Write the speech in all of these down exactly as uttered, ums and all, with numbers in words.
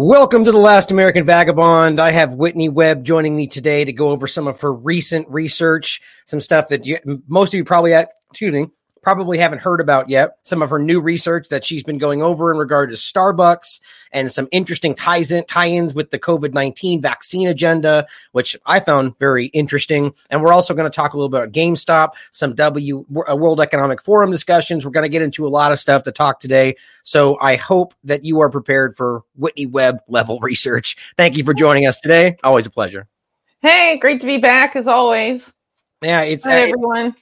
Welcome to The Last American Vagabond. I have Whitney Webb joining me today to go over some of her recent research, some stuff that you, most of you probably, excuse me, probably haven't heard about yet. Some of her new research that she's been going over in regard to Starbucks and some interesting ties in, tie-ins with the COVID nineteen vaccine agenda, which I found very interesting. And we're also going to talk a little bit about GameStop, some W World Economic Forum discussions. We're going to get into a lot of stuff to talk today. So I hope that you are prepared for Whitney Webb level research. Thank you for joining us today. Always a pleasure. Hey, great to be back as always. Yeah, it's Hi, uh, everyone.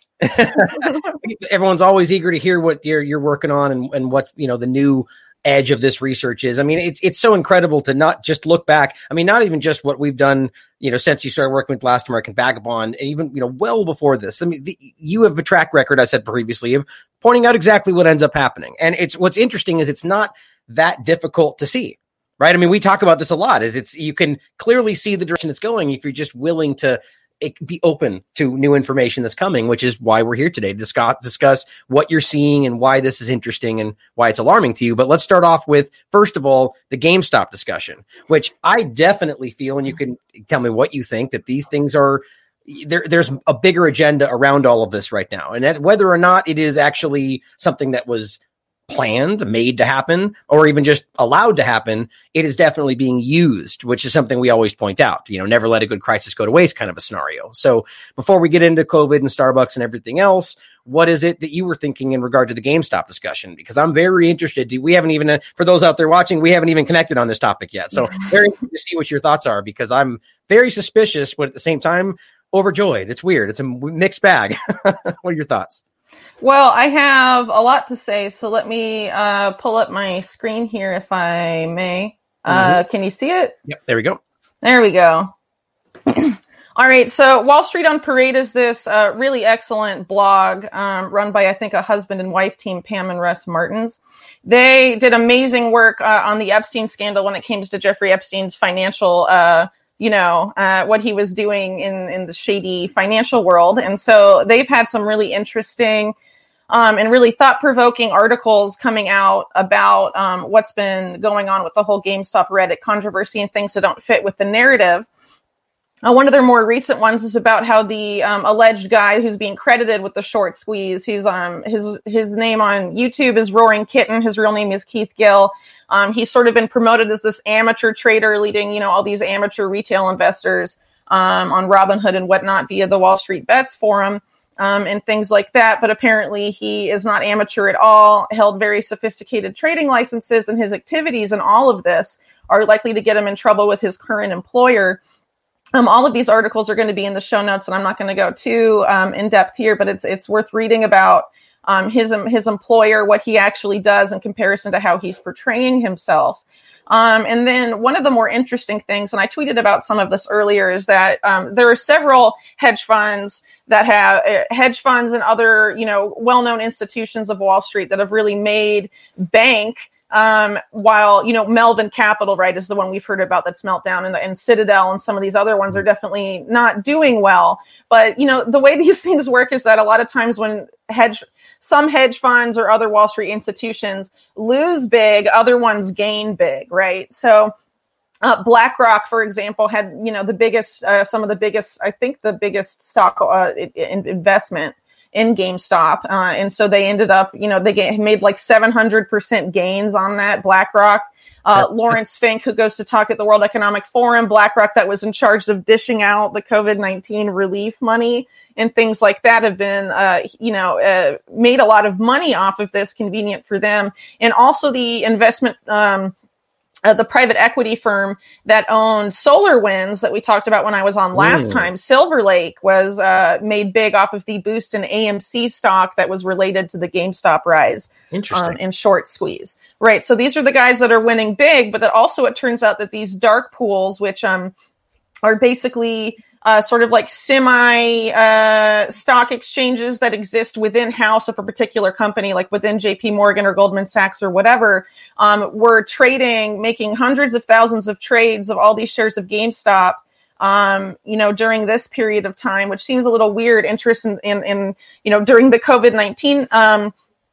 Everyone's always eager to hear what you're you're working on and, and what's, you know, the new edge of this research is. I mean, it's it's so incredible to not just look back. I mean, not even just what we've done, you know, since you started working with Last American Vagabond, and even, you know, well before this. I mean, the, you have a track record, I said previously, of pointing out exactly what ends up happening. And it's what's interesting is it's not that difficult to see. Right. I mean, we talk about this a lot, is it's you can clearly see the direction it's going if you're just willing to It be open to new information that's coming, which is why we're here today to discuss, discuss what you're seeing and why this is interesting and why it's alarming to you. But let's start off with, first of all, the GameStop discussion, which I definitely feel, and you can tell me what you think, that these things are, there, there's a bigger agenda around all of this right now. And that whether or not it is actually something that was planned, made to happen, or even just allowed to happen, it is definitely being used, which is something we always point out, you know, never let a good crisis go to waste kind of a scenario. So before we get into COVID and Starbucks and everything else, what is it that you were thinking in regard to the GameStop discussion? Because I'm very interested. We haven't even, for those out there watching, we haven't even connected on this topic yet. So very interested to see what your thoughts are, because I'm very suspicious, but at the same time, overjoyed. It's weird. It's a mixed bag. What are your thoughts? Well, I have a lot to say, so let me uh, pull up my screen here, if I may. Uh, mm-hmm. Can you see it? Yep, there we go. There we go. All right, so Wall Street on Parade is this uh, really excellent blog um, run by, I think, a husband and wife team, Pam and Russ Martins. They did amazing work uh, on the Epstein scandal when it came to Jeffrey Epstein's financial uh you know, uh, what he was doing in, in the shady financial world. And so they've had some really interesting um, and really thought-provoking articles coming out about um, what's been going on with the whole GameStop Reddit controversy and things that don't fit with the narrative. Uh, one of their more recent ones is about how the um, alleged guy who's being credited with the short squeeze, he's um his his name on YouTube is Roaring Kitten. His real name is Keith Gill. Um, he's sort of been promoted as this amateur trader, leading, you know, all these amateur retail investors um, on Robinhood and whatnot via the Wall Street Bets forum um, and things like that. But apparently he is not amateur at all, held very sophisticated trading licenses, and his activities and all of this are likely to get him in trouble with his current employer. Um, all of these articles are going to be in the show notes, and I'm not going to go too um, in depth here, but it's it's worth reading about um, his his employer, what he actually does in comparison to how he's portraying himself. Um, and then one of the more interesting things, and I tweeted about some of this earlier, is that um, there are several hedge funds that have uh, hedge funds and other, you know, well-known institutions of Wall Street that have really made bank. Um, while, you know, Melvin Capital, right, is the one we've heard about that's Meltdown, and, and Citadel and some of these other ones are definitely not doing well. But, you know, the way these things work is that a lot of times when hedge, some hedge funds or other Wall Street institutions lose big, other ones gain big, right? So uh, BlackRock, for example, had, you know, the biggest, uh, some of the biggest, I think the biggest stock uh, in, investment in GameStop. Uh, and so they ended up, you know, they get, made like seven hundred percent gains on that. BlackRock, uh, Lawrence Fink, who goes to talk at the World Economic Forum, BlackRock that was in charge of dishing out the COVID nineteen relief money and things like that, have been, uh, you know, uh, made a lot of money off of this, convenient for them. And also the investment, um, Uh, the private equity firm that owned SolarWinds that we talked about when I was on last mm. time, Silver Lake, was uh, made big off of the boost in A M C stock that was related to the GameStop rise. Interesting. Um, and short squeeze. Right. So these are the guys that are winning big, but that also it turns out that these dark pools, which um are basically uh, sort of like semi uh, stock exchanges that exist within house of a particular company, like within J P Morgan or Goldman Sachs or whatever, um, were trading, making hundreds of thousands of trades of all these shares of GameStop, um, you know, during this period of time, which seems a little weird. Interest in, in, in you know, during the COVID nineteen um,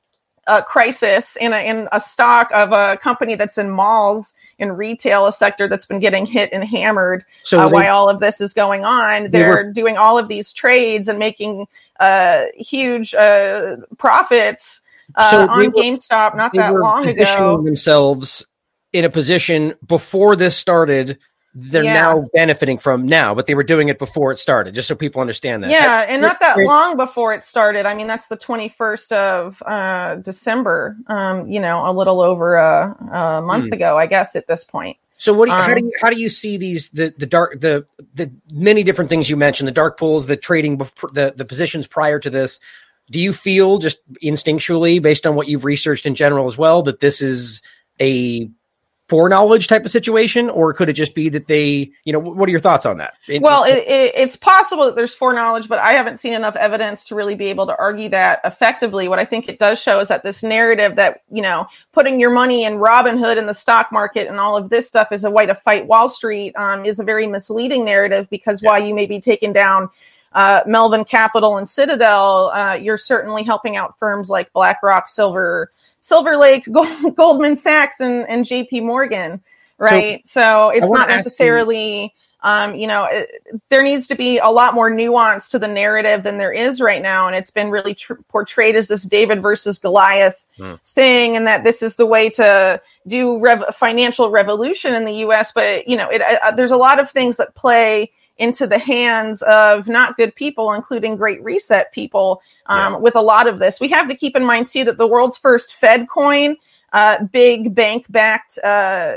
uh, crisis in a, in a stock of a company that's in malls, in retail, a sector that's been getting hit and hammered so uh, they, while all of this is going on. They're they were, doing all of these trades and making uh, huge uh, profits uh, so on were, GameStop not that long ago. Themselves in a position before this started, they're yeah. now benefiting from now, but they were doing it before it started, just so people understand that. Yeah, that, and not that long before it started. I mean, that's the twenty-first of uh, December, um, you know, a little over a, a month hmm. ago, I guess, at this point. So what do you, um, how do you, how do you see these, the, the dark, the, the many different things you mentioned, the dark pools, the trading, the, the positions prior to this? Do you feel just instinctually, based on what you've researched in general as well, that this is a foreknowledge type of situation, or could it just be that they, you know, what are your thoughts on that? It, well, it, it, it's possible that there's foreknowledge, but I haven't seen enough evidence to really be able to argue that effectively. What I think it does show is that this narrative that, you know, putting your money in Robinhood in the stock market and all of this stuff is a way to fight Wall Street um, is a very misleading narrative, because yeah. while you may be taking down uh, Melvin Capital and Citadel, uh, you're certainly helping out firms like BlackRock, Silver, Silver Lake, Gold, Goldman Sachs, and, and J P Morgan, right? So, so it's not necessarily, um, you know, it, there needs to be a lot more nuance to the narrative than there is right now. And it's been really tr- portrayed as this David versus Goliath hmm. thing, and that this is the way to do rev- financial revolution in the U S. But, you know, it, uh, there's a lot of things that play into the hands of not good people, including Great Reset people, um, yeah. with a lot of this. We have to keep in mind, too, that the world's first Fed coin, uh, big bank-backed uh,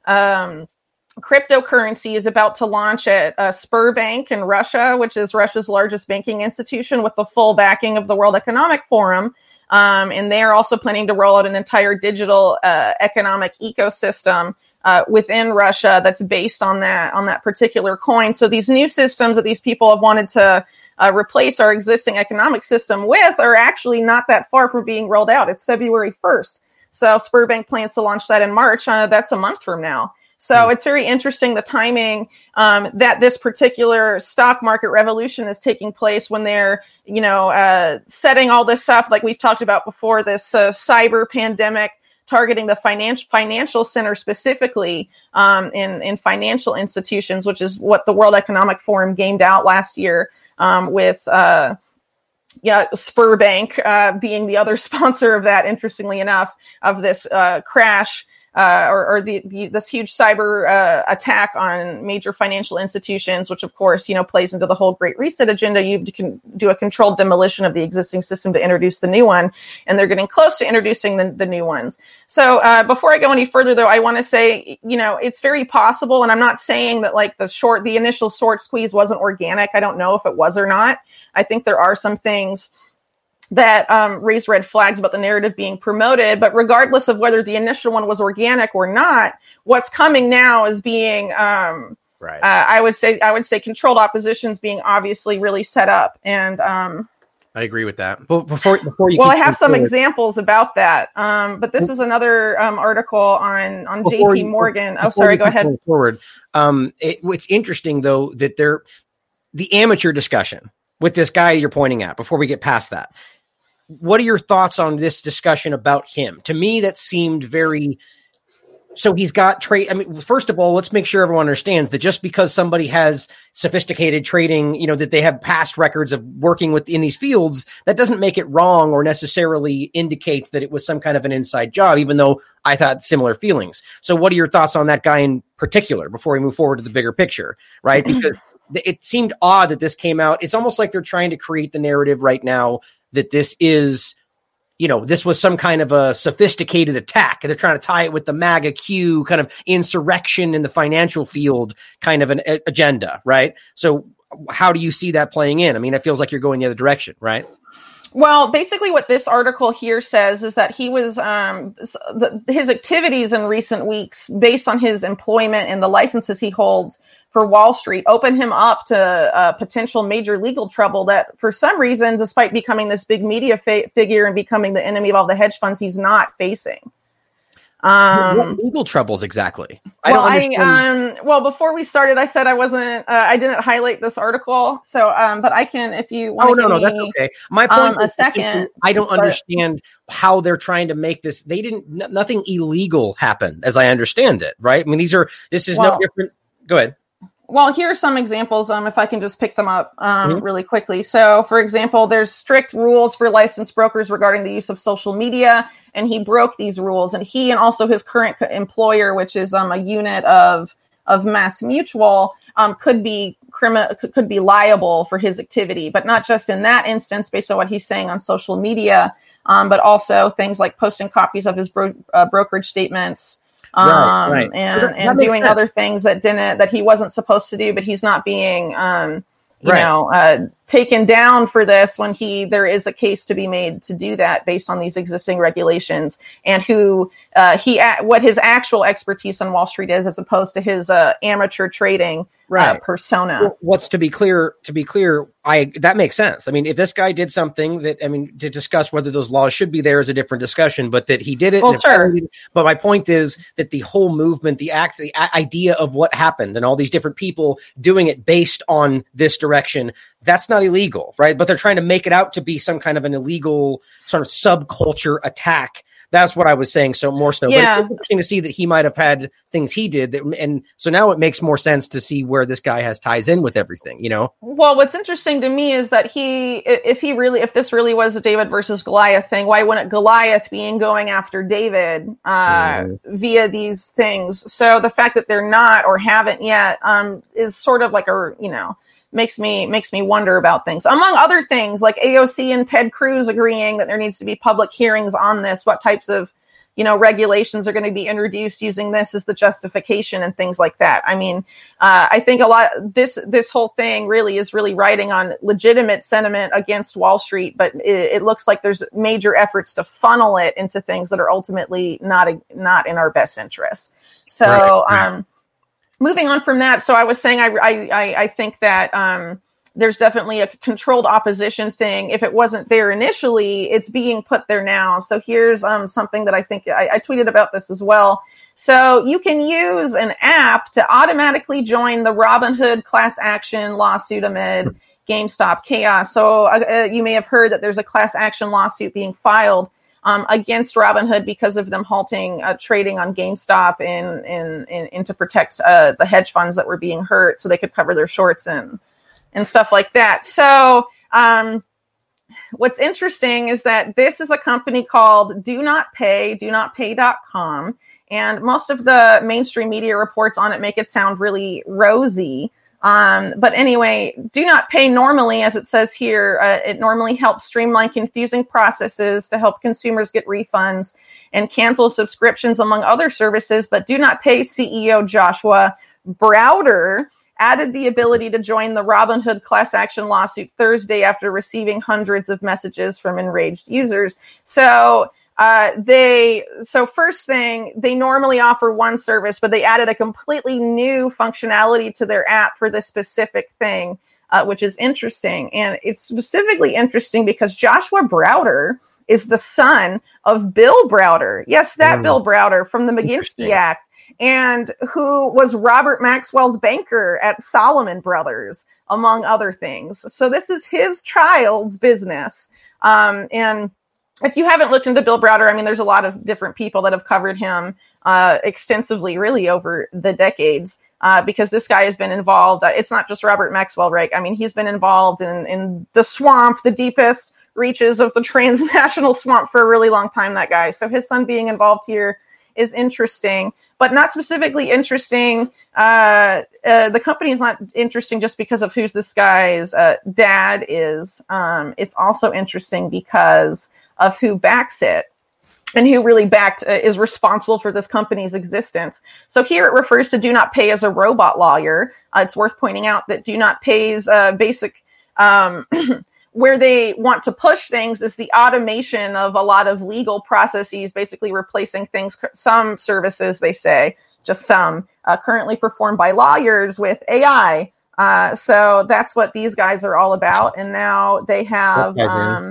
um, cryptocurrency, is about to launch at uh, Sberbank in Russia, which is Russia's largest banking institution, with the full backing of the World Economic Forum. Um, and they are also planning to roll out an entire digital uh, economic ecosystem Uh, within Russia that's based on that on that particular coin. So these new systems that these people have wanted to uh, replace our existing economic system with are actually not that far from being rolled out. It's February first. So Sberbank plans to launch that in March. Uh, that's a month from now. So mm. it's very interesting, the timing um, that this particular stock market revolution is taking place when they're, you know, uh, setting all this up, like we've talked about before, this uh, cyber pandemic targeting the financial financial center specifically um, in, in financial institutions, which is what the World Economic Forum gamed out last year um, with uh, yeah, Sberbank uh, being the other sponsor of that, interestingly enough, of this uh, crash uh, or, or the, the this huge cyber uh, attack on major financial institutions, which, of course, you know, plays into the whole Great Reset agenda. You can do a controlled demolition of the existing system to introduce the new one, and they're getting close to introducing the, the new ones. So uh, before I go any further, though, I want to say, you know, it's very possible, and I'm not saying that like the short, the initial short squeeze wasn't organic. I don't know if it was or not. I think there are some things that um, raise red flags about the narrative being promoted. But regardless of whether the initial one was organic or not, what's coming now is being, um, right. uh, I would say, I would say controlled oppositions being obviously really set up. And um, I agree with that. But before, before you, well, I have some forward. examples about that. Um, but this is another um, article on on J P Morgan. Oh, sorry, go ahead. Forward. Um, it, it's interesting though that they're the amateur discussion with this guy you're pointing at. Before we get past that, what are your thoughts on this discussion about him? To me, that seemed very, so he's got trade. I mean, first of all, let's make sure everyone understands that just because somebody has sophisticated trading, you know, that they have past records of working with in these fields, that doesn't make it wrong or necessarily indicates that it was some kind of an inside job, even though I thought similar feelings. So what are your thoughts on that guy in particular before we move forward to the bigger picture, right? Because it seemed odd that this came out. It's almost like they're trying to create the narrative right now that this is, you know, this was some kind of a sophisticated attack. And they're trying to tie it with the MAGA Q kind of insurrection in the financial field kind of an a- agenda, right? So how do you see that playing in? I mean, it feels like you're going the other direction, right? Well, basically what this article here says is that he was, um, the, his activities in recent weeks, based on his employment and the licenses he holds for Wall Street, open him up to uh, potential major legal trouble that for some reason, despite becoming this big media fa- figure and becoming the enemy of all the hedge funds, he's not facing. Um, what legal troubles exactly? I well, don't understand. I, um, well, before we started, I said I wasn't, uh, I didn't highlight this article. So, um, but I can, if you want oh, to no, give no, me, that's okay. My point um, a is second, I don't but, understand how they're trying to make this. They didn't, n- nothing illegal happened as I understand it. Right. I mean, these are, this is well, no different. Go ahead. Well, here are some examples, um, if I can just pick them up um, Mm-hmm. really quickly. So, for example, there's strict rules for licensed brokers regarding the use of social media, and he broke these rules. And he and also his current employer, which is um, a unit of of Mass Mutual, um, could be criminal, could be liable for his activity. But not just in that instance, based on what he's saying on social media, um, but also things like posting copies of his bro- uh, brokerage statements. Um, Right, right. and, That- that and makes doing sense. other things that didn't, that he wasn't supposed to do, but he's not being, um, you Right. know, uh, taken down for this when he, there is a case to be made to do that based on these existing regulations, and who, uh, he, what his actual expertise on Wall Street is, as opposed to his, uh, amateur trading, Right. uh, persona. Well, what's to be clear, to be clear, I, that makes sense. I mean, if this guy did something that, I mean, to discuss whether those laws should be there is a different discussion, but that he did it. Well, and sure. it- But my point is that the whole movement, the acts, the a- idea of what happened and all these different people doing it based on this direction, that's not illegal, right? But they're trying to make it out to be some kind of an illegal sort of subculture attack. That's what I was saying. So more so, Yeah. but it's interesting to see that he might have had things he did that, and so now it makes more sense to see where this guy has ties in with everything, you know? Well, what's interesting to me is that he, if he really, if this really was a David versus Goliath thing, why wouldn't Goliath be in going after David uh, Mm. via these things? So the fact that they're not or haven't yet um, is sort of like a, you know, makes me makes me wonder about things. Among other things, like A O C and Ted Cruz agreeing that there needs to be public hearings on this. What types of, you know, regulations are going to be introduced using this as the justification and things like that. I mean, uh, I think a lot, this, this whole thing really is really riding on legitimate sentiment against Wall Street, but it, it looks like there's major efforts to funnel it into things that are ultimately not, a, not in our best interest. So, Right, right. um, moving on from that. So I was saying, I, I, I think that, um, there's definitely a controlled opposition thing. If it wasn't there initially, it's being put there now. So here's um, something that I think I, I tweeted about this as well. So you can use an app to automatically join the Robinhood class action lawsuit amid GameStop chaos. So uh, you may have heard that there's a class action lawsuit being filed um, against Robinhood because of them halting uh, trading on GameStop in, in, in, in to protect uh, the hedge funds that were being hurt so they could cover their shorts and and stuff like that. So um, what's interesting is that this is a company called Do Not Pay, do not pay dot com. And most of the mainstream media reports on it make it sound really rosy. Um, but anyway, Do Not Pay normally, as it says here, uh, it normally helps streamline confusing processes to help consumers get refunds and cancel subscriptions, among other services. But Do Not Pay C E O Joshua Browder added the ability to join the Robinhood class action lawsuit Thursday after receiving hundreds of messages from enraged users. So uh, they, so first thing, they normally offer one service, but they added a completely new functionality to their app for this specific thing, uh, which is interesting. And it's specifically interesting because Joshua Browder is the son of Bill Browder. Yes, that Mm. Bill Browder from the McGinsky Act, and who was Robert Maxwell's banker at Salomon Brothers, among other things. So this is his child's business. Um, and if you haven't looked into Bill Browder, I mean, there's a lot of different people that have covered him uh, extensively, really, over the decades, uh, because this guy has been involved. Uh, it's not just Robert Maxwell, right? I mean, he's been involved in, in the swamp, the deepest reaches of the transnational swamp for a really long time, that guy. So his son being involved here is interesting, but not specifically interesting. Uh, uh, the company is not interesting just because of who this guy's uh, dad is. Um, it's also interesting because of who backs it and who really backed uh, is responsible for this company's existence. So here it refers to Do Not Pay as a robot lawyer. Uh, it's worth pointing out that Do Not Pay's uh, basic um, where they want to push things is the automation of a lot of legal processes, basically replacing things, some services, they say, just some, uh, currently performed by lawyers with A I. Uh, so that's what these guys are all about. And now they have, um,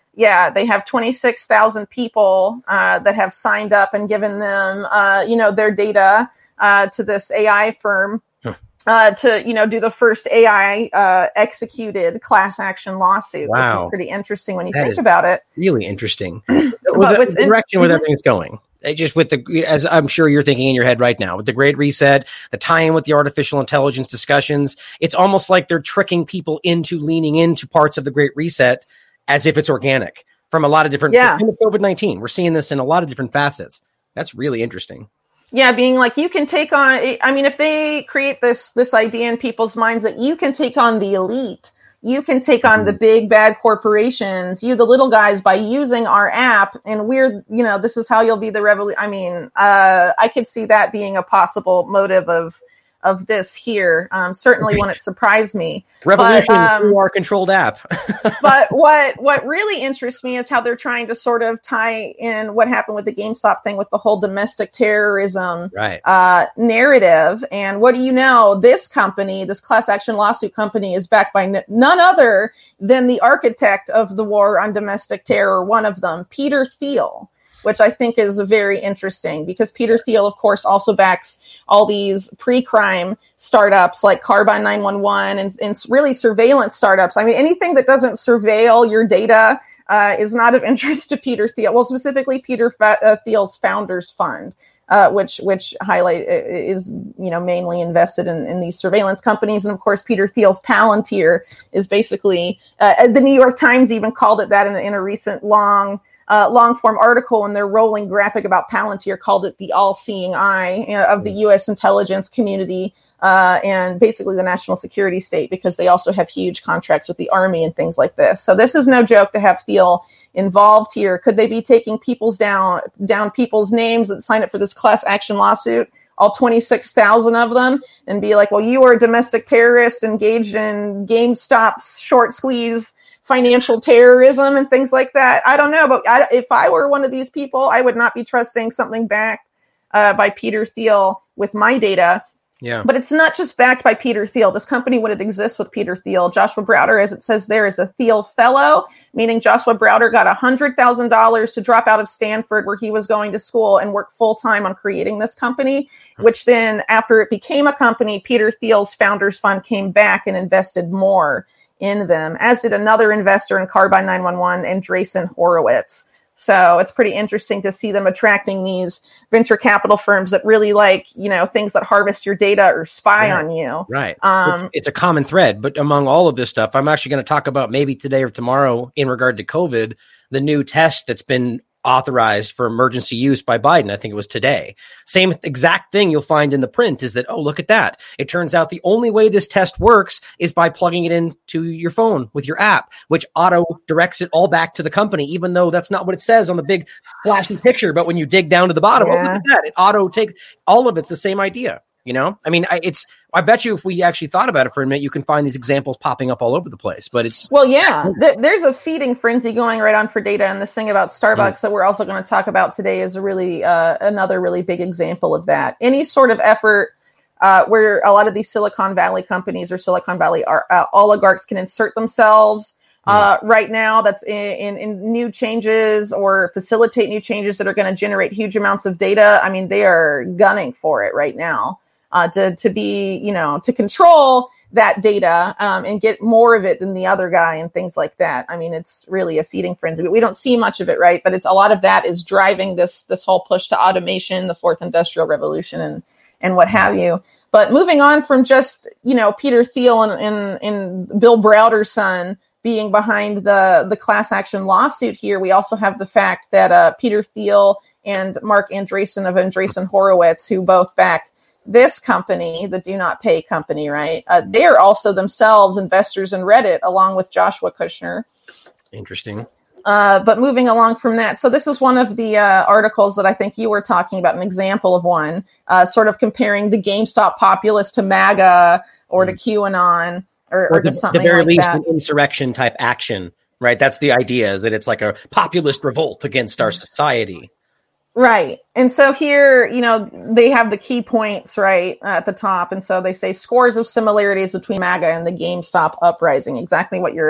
Yeah, they have twenty-six thousand people uh, that have signed up and given them, uh, you know, their data uh, to this A I firm huh. uh, to, you know, do the first A I uh, executed class action lawsuit, wow. which is pretty interesting when you that think about it. Really interesting. With the, the direction in- where everything's going. Just with the, as I'm sure you're thinking in your head right now, with the Great Reset, the tie-in with the artificial intelligence discussions, it's almost like they're tricking people into leaning into parts of the Great Reset as if it's organic from a lot of different, yeah. COVID nineteen. We're seeing this in a lot of different facets. That's really interesting. Yeah, being like, you can take on, I mean, if they create this this idea in people's minds that you can take on the elite, you can take on the big bad corporations, you the little guys, by using our app, and we're, you know, this is how you'll be the revolution. I mean, uh, I could see that being a possible motive of of this here. Um, certainly wouldn't surprise me. Revolution but, um, through our controlled app. But what what really interests me is how they're trying to sort of tie in what happened with the GameStop thing with the whole domestic terrorism right. uh, narrative. And what do you know? This company, this class action lawsuit company, is backed by n- none other than the architect of the war on domestic terror, one of them, Peter Thiel, which I think is very interesting because Peter Thiel, of course, also backs all these pre-crime startups like Carbine nine one one and, and really surveillance startups. I mean, anything that doesn't surveil your data uh, is not of interest to Peter Thiel. Well, specifically Peter Fa- uh, Thiel's Founders Fund, uh, which which highlight is you know mainly invested in, in these surveillance companies. And of course, Peter Thiel's Palantir is basically uh, the New York Times even called it that in, in a recent long. Uh, long-form article in their rolling graphic about Palantir, called it the all-seeing eye you know, of the U S intelligence community uh, and basically the national security state, because they also have huge contracts with the army and things like this. So this is no joke to have Thiel involved here. Could they be taking people's down down people's names that sign up for this class action lawsuit, all twenty-six thousand of them, and be like, well, you are a domestic terrorist engaged in GameStop's short squeeze financial terrorism and things like that? I don't know, but I, if I were one of these people, I would not be trusting something backed uh, by Peter Thiel with my data. Yeah. But it's not just backed by Peter Thiel. This company wouldn't exist with Peter Thiel. Joshua Browder, as it says there, is a Thiel Fellow, meaning Joshua Browder got one hundred thousand dollars to drop out of Stanford, where he was going to school, and work full-time on creating this company, which then, after it became a company, Peter Thiel's Founders Fund came back and invested more in them, as did another investor in Carbine nine one one, Andreessen Horowitz. So it's pretty interesting to see them attracting these venture capital firms that really like, you know, things that harvest your data or spy right. on you. Right. Um, it's, it's a common thread, but among all of this stuff, I'm actually going to talk about maybe today or tomorrow in regard to COVID, the new test that's been authorized for emergency use by Biden. I think it was today. Same exact thing you'll find in the print is that, oh, look at that. It turns out the only way this test works is by plugging it into your phone with your app, which auto directs it all back to the company, even though that's not what it says on the big flashy picture. But when you dig down to the bottom, yeah. oh, look at that. It auto takes all of it's the same idea. You know, I mean, I, it's, I bet you if we actually thought about it for a minute, you can find these examples popping up all over the place, but it's. Well, yeah, th- there's a feeding frenzy going right on for data. And this thing about Starbucks mm. that we're also going to talk about today is a really, uh, another really big example of that. Any sort of effort uh, where a lot of these Silicon Valley companies or Silicon Valley are, uh, oligarchs can insert themselves uh, mm. right now, that's in, in, in new changes or facilitate new changes that are going to generate huge amounts of data. I mean, they are gunning for it right now. Uh, to, to be, you know, to control that data um, and get more of it than the other guy and things like that. I mean, it's really a feeding frenzy, but we don't see much of it, right? But it's a lot of that is driving this this whole push to automation, the fourth industrial revolution, and and what have you. But moving on from just, you know, Peter Thiel and, and, and Bill Browder's son being behind the, the class action lawsuit here, we also have the fact that uh, Peter Thiel and Mark Andreessen of Andreessen Horowitz, who both back this company, the Do Not Pay company, right? Uh, they are also themselves investors in Reddit, along with Joshua Kushner. Interesting. Uh, but moving along from that, so this is one of the uh, articles that I think you were talking about, an example of one, uh, sort of comparing the GameStop populace to MAGA or to QAnon or, or, or to the, something the very like least that. An insurrection type action, right? That's the idea, is that it's like a populist revolt against our society. Right. And so here, you know, they have the key points right at the top. And so they say scores of similarities between MAGA and the GameStop uprising, exactly what you're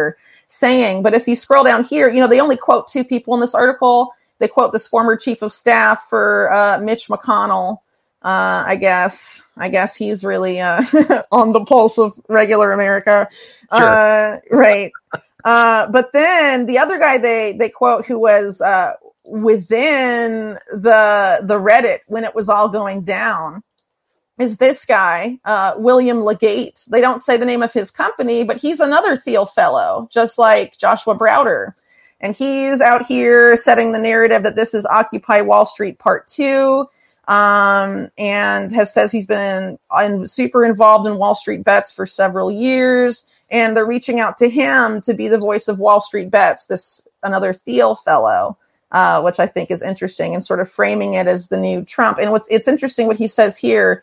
saying. But if you scroll down here, you know, they only quote two people in this article. They quote this former chief of staff for uh, Mitch McConnell. Uh, I guess, I guess he's really uh, on the pulse of regular America. Sure. Uh, right. Uh, but then the other guy they, they quote who was uh, within the the Reddit when it was all going down is this guy, uh, William Legate. They don't say the name of his company, but he's another Thiel fellow, just like Joshua Browder. And he's out here setting the narrative that this is Occupy Wall Street Part Two. Um, and has says he's been in, super involved in Wall Street Bets for several years, and they're reaching out to him to be the voice of Wall Street Bets, this another Thiel fellow, uh, which I think is interesting, and sort of framing it as the new Trump. And what's it's interesting what he says here,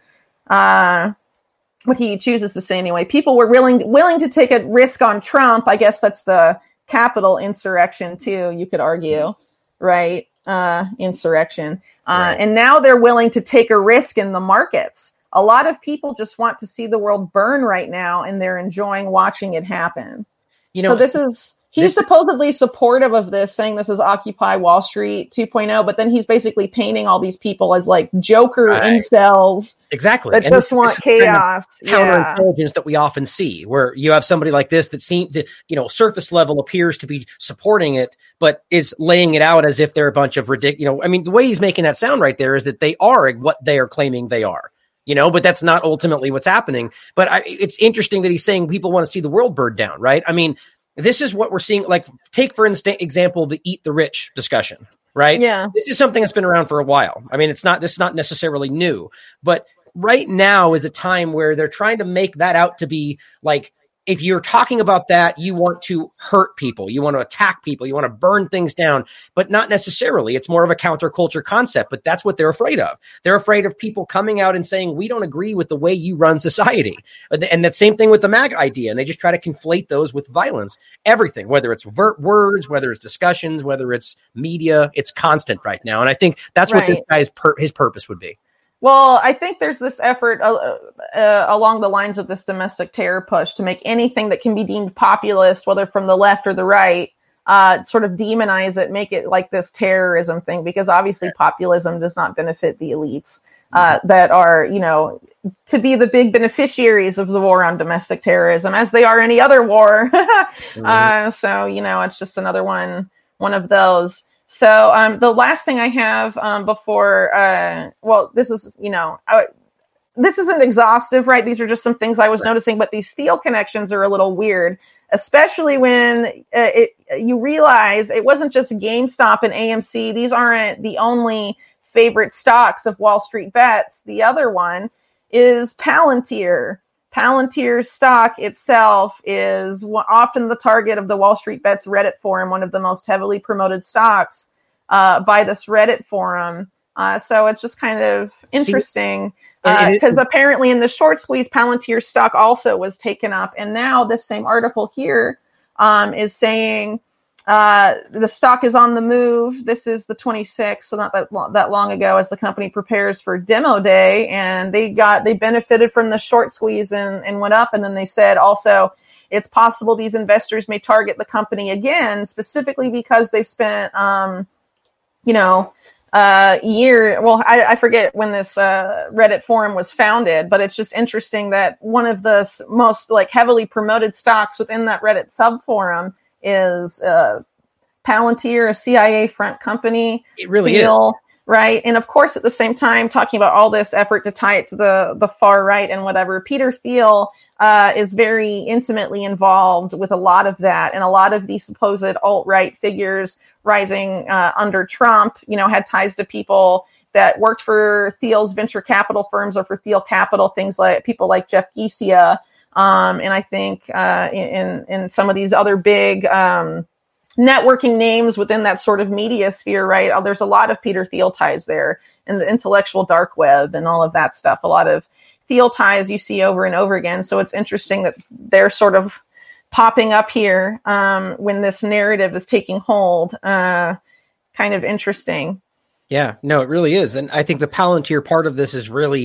uh, what he chooses to say anyway. People were willing willing to take a risk on Trump. I guess that's the Capitol insurrection too. You could argue, right? Uh, insurrection. Uh, right. And now they're willing to take a risk in the markets. A lot of people just want to see the world burn right now, and they're enjoying watching it happen. You know, so this is, he's this, supposedly supportive of this, saying this is Occupy Wall Street two point oh, but then he's basically painting all these people as like Joker right. incels. Exactly. That and just this, want this chaos. Kind of counterintelligence yeah. that we often see, where you have somebody like this that seems to, you know, surface level appears to be supporting it, but is laying it out as if they're a bunch of ridiculous, you know, I mean, the way he's making that sound right there is that they are what they are claiming they are. You know, but that's not ultimately what's happening. But I, it's interesting that he's saying people want to see the world burn down, right? I mean, this is what we're seeing. Like, take, for instance, example, the eat the rich discussion, right? Yeah. This is something that's been around for a while. I mean, it's not, this is not necessarily new, but right now is a time where they're trying to make that out to be like, if you're talking about that, you want to hurt people, you want to attack people, you want to burn things down, but not necessarily. It's more of a counterculture concept, but that's what they're afraid of. They're afraid of people coming out and saying, we don't agree with the way you run society. And that same thing with the MAGA idea. And they just try to conflate those with violence. Everything, whether it's ver- words, whether it's discussions, whether it's media, it's constant right now. And I think that's right. what this guy's per- his purpose would be. Well, I think there's this effort uh, uh, along the lines of this domestic terror push to make anything that can be deemed populist, whether from the left or the right, uh, sort of demonize it, make it like this terrorism thing, because obviously populism does not benefit the elites uh, that are, you know, to be the big beneficiaries of the war on domestic terrorism, as they are any other war. mm-hmm. uh, so, you know, it's just another one, one of those. So um, the last thing I have um, before, uh, well, this is, you know, I, this isn't exhaustive, right? These are just some things I was right. noticing, but these Thiel connections are a little weird, especially when uh, it, you realize it wasn't just GameStop and A M C. These aren't the only favorite stocks of Wall Street Bets. The other one is Palantir. Palantir's stock itself is often the target of the Wall Street Bets Reddit forum, one of the most heavily promoted stocks uh, by this Reddit forum. Uh, so it's just kind of interesting because uh, apparently in the short squeeze, Palantir stock also was taken up. And now this same article here um, is saying uh, the stock is on the move. This is the twenty-sixth, so not that lo- that long ago, as the company prepares for demo day, and they got they benefited from the short squeeze and, and went up. And then they said also it's possible these investors may target the company again, specifically because they've spent, um, you know, uh, year. Well, I, I forget when this uh, Reddit forum was founded, but it's just interesting that one of the most like heavily promoted stocks within that Reddit sub forum is uh, Palantir, a C I A front company. It really Thiel, is. Right. And of course, at the same time, talking about all this effort to tie it to the, the far right and whatever, Peter Thiel uh, is very intimately involved with a lot of that. And a lot of these supposed alt-right figures rising uh, under Trump, you know, had ties to people that worked for Thiel's venture capital firms or for Thiel Capital, things like people like Jeff Geisia. Um, and I think uh, in, in some of these other big um, networking names within that sort of media sphere, right? Oh, there's a lot of Peter Thiel ties there in the intellectual dark web and all of that stuff. A lot of Thiel ties you see over and over again. So it's interesting that they're sort of popping up here um, when this narrative is taking hold. Uh, kind of interesting. Yeah, no, it really is. And I think the Palantir part of this is really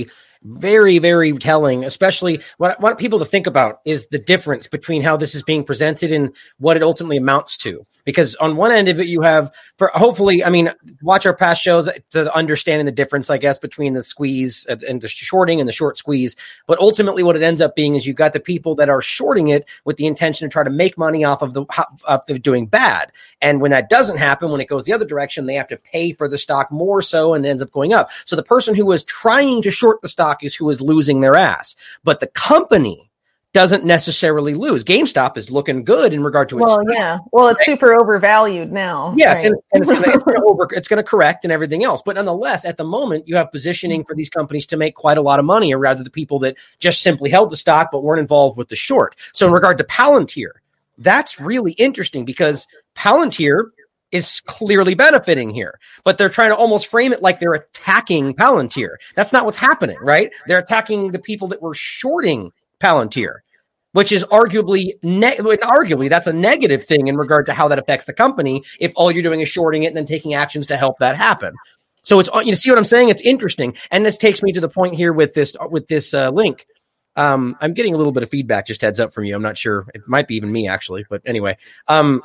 very, very telling, especially what I want people to think about is the difference between how this is being presented and what it ultimately amounts to. Because on one end of it, you have, for hopefully, I mean, watch our past shows to understanding the difference, I guess, between the squeeze and the shorting and the short squeeze. But ultimately what it ends up being is you've got the people that are shorting it with the intention to try to make money off of the of doing bad. And when that doesn't happen, when it goes the other direction, they have to pay for the stock more so and it ends up going up. So the person who was trying to short the stock is who is losing their ass. But the company doesn't necessarily lose. GameStop is looking good in regard to its well, stock, yeah. Well, it's right? super overvalued now. Yes, right? and, and it's going to over, it's going to correct and everything else. But nonetheless, at the moment, you have positioning for these companies to make quite a lot of money, or rather, the people that just simply held the stock but weren't involved with the short. So, in regard to Palantir, that's really interesting because Palantir is clearly benefiting here, but they're trying to almost frame it like they're attacking Palantir. That's not what's happening, right? They're attacking the people that were shorting Palantir, which is arguably, ne- arguably that's a negative thing in regard to how that affects the company if all you're doing is shorting it and then taking actions to help that happen. So it's, you see what I'm saying? It's interesting. And this takes me to the point here with this, with this uh, link. Um, I'm getting a little bit of feedback, just heads up from you. I'm not sure. It might be even me actually, but anyway, um,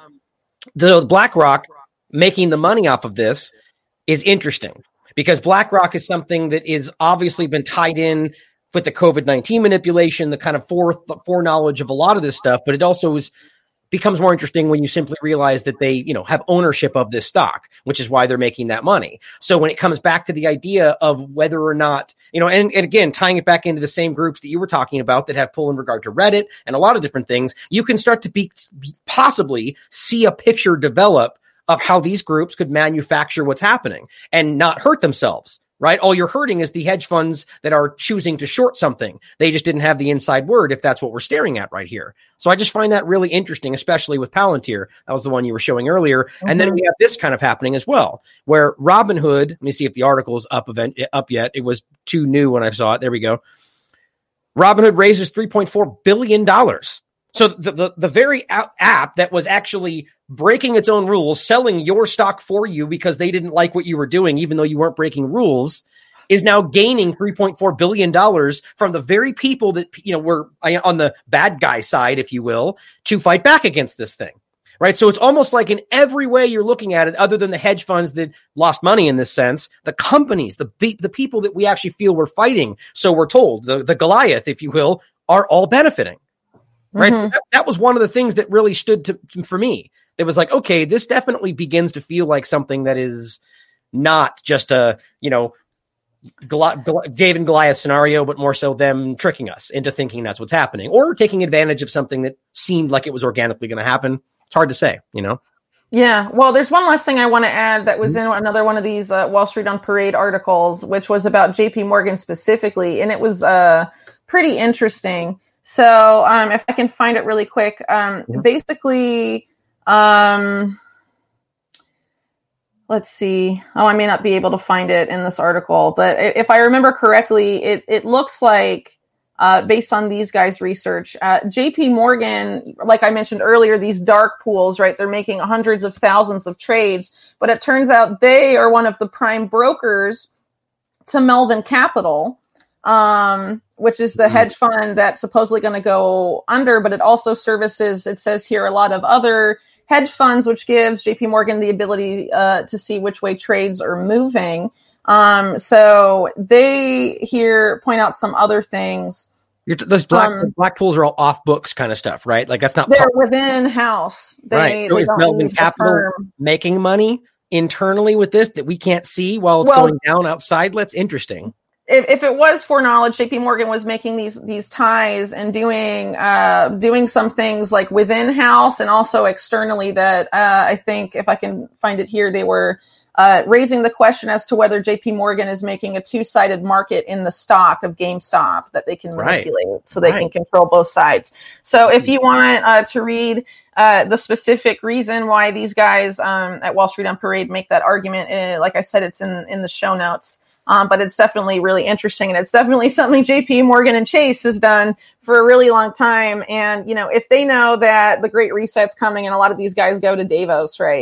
the BlackRock making the money off of this is interesting because BlackRock is something that is obviously been tied in with the COVID nineteen manipulation, the kind of fore, foreknowledge of a lot of this stuff, but it also is, becomes more interesting when you simply realize that they, you know, have ownership of this stock, which is why they're making that money. So when it comes back to the idea of whether or not, you know, and, and again, tying it back into the same groups that you were talking about that have pull in regard to Reddit and a lot of different things, you can start to be possibly see a picture develop of how these groups could manufacture what's happening and not hurt themselves. Right? All you're hurting is the hedge funds that are choosing to short something. They just didn't have the inside word if that's what we're staring at right here. So I just find that really interesting, especially with Palantir. That was the one you were showing earlier. Mm-hmm. And then we have this kind of happening as well, where Robinhood, let me see if the article is up, event, up yet. It was too new when I saw it. There we go. Robinhood raises three point four billion dollars. So the, the, the very app that was actually breaking its own rules, selling your stock for you because they didn't like what you were doing, even though you weren't breaking rules, is now gaining three point four billion dollars from the very people that, you know, were on the bad guy side, if you will, to fight back against this thing. Right. So it's almost like in every way you're looking at it, other than the hedge funds that lost money in this sense, the companies, the the people that we actually feel we're fighting, so we're told, the, the Goliath, if you will, are all benefiting. Right. Mm-hmm. That, that was one of the things that really stood to, for me. It was like, okay, this definitely begins to feel like something that is not just a, you know, Goli- Goli- David and Goliath scenario, but more so them tricking us into thinking that's what's happening or taking advantage of something that seemed like it was organically going to happen. It's hard to say, you know? Yeah. Well, there's one last thing I want to add that was in another one of these uh, Wall Street on Parade articles, which was about J P Morgan specifically. And it was uh, pretty interesting. So um, if I can find it really quick, um, yeah. basically, um, let's see. Oh, I may not be able to find it in this article, but if I remember correctly, it, it looks like, uh, based on these guys' research, uh, J P Morgan, like I mentioned earlier, these dark pools, right? They're making hundreds of thousands of trades, but it turns out they are one of the prime brokers to Melvin Capital, um, which is the hedge fund that's supposedly going to go under, but it also services, it says here, a lot of other hedge funds, which gives J P Morgan the ability uh, to see which way trades are moving. Um, so they here point out some other things. You're t- those black um, black pools are all off books kind of stuff, right? Like that's not they're public. Within house. They, right. So they is Melvin Capital making money internally with this that we can't see while it's well, going down outside? That's interesting. If, if it was foreknowledge, J P Morgan was making these these ties and doing uh, doing some things like within house and also externally that uh, I think, if I can find it here, they were uh, raising the question as to whether J P Morgan is making a two-sided market in the stock of GameStop that they can manipulate right. so they right. can control both sides. So if you want uh, to read uh, the specific reason why these guys um, at Wall Street on Parade make that argument, uh, like I said, it's in, in the show notes. Um, but it's definitely really interesting, and it's definitely something J P Morgan and Chase has done for a really long time. And, you know, if they know that the Great Reset's coming and a lot of these guys go to Davos, right,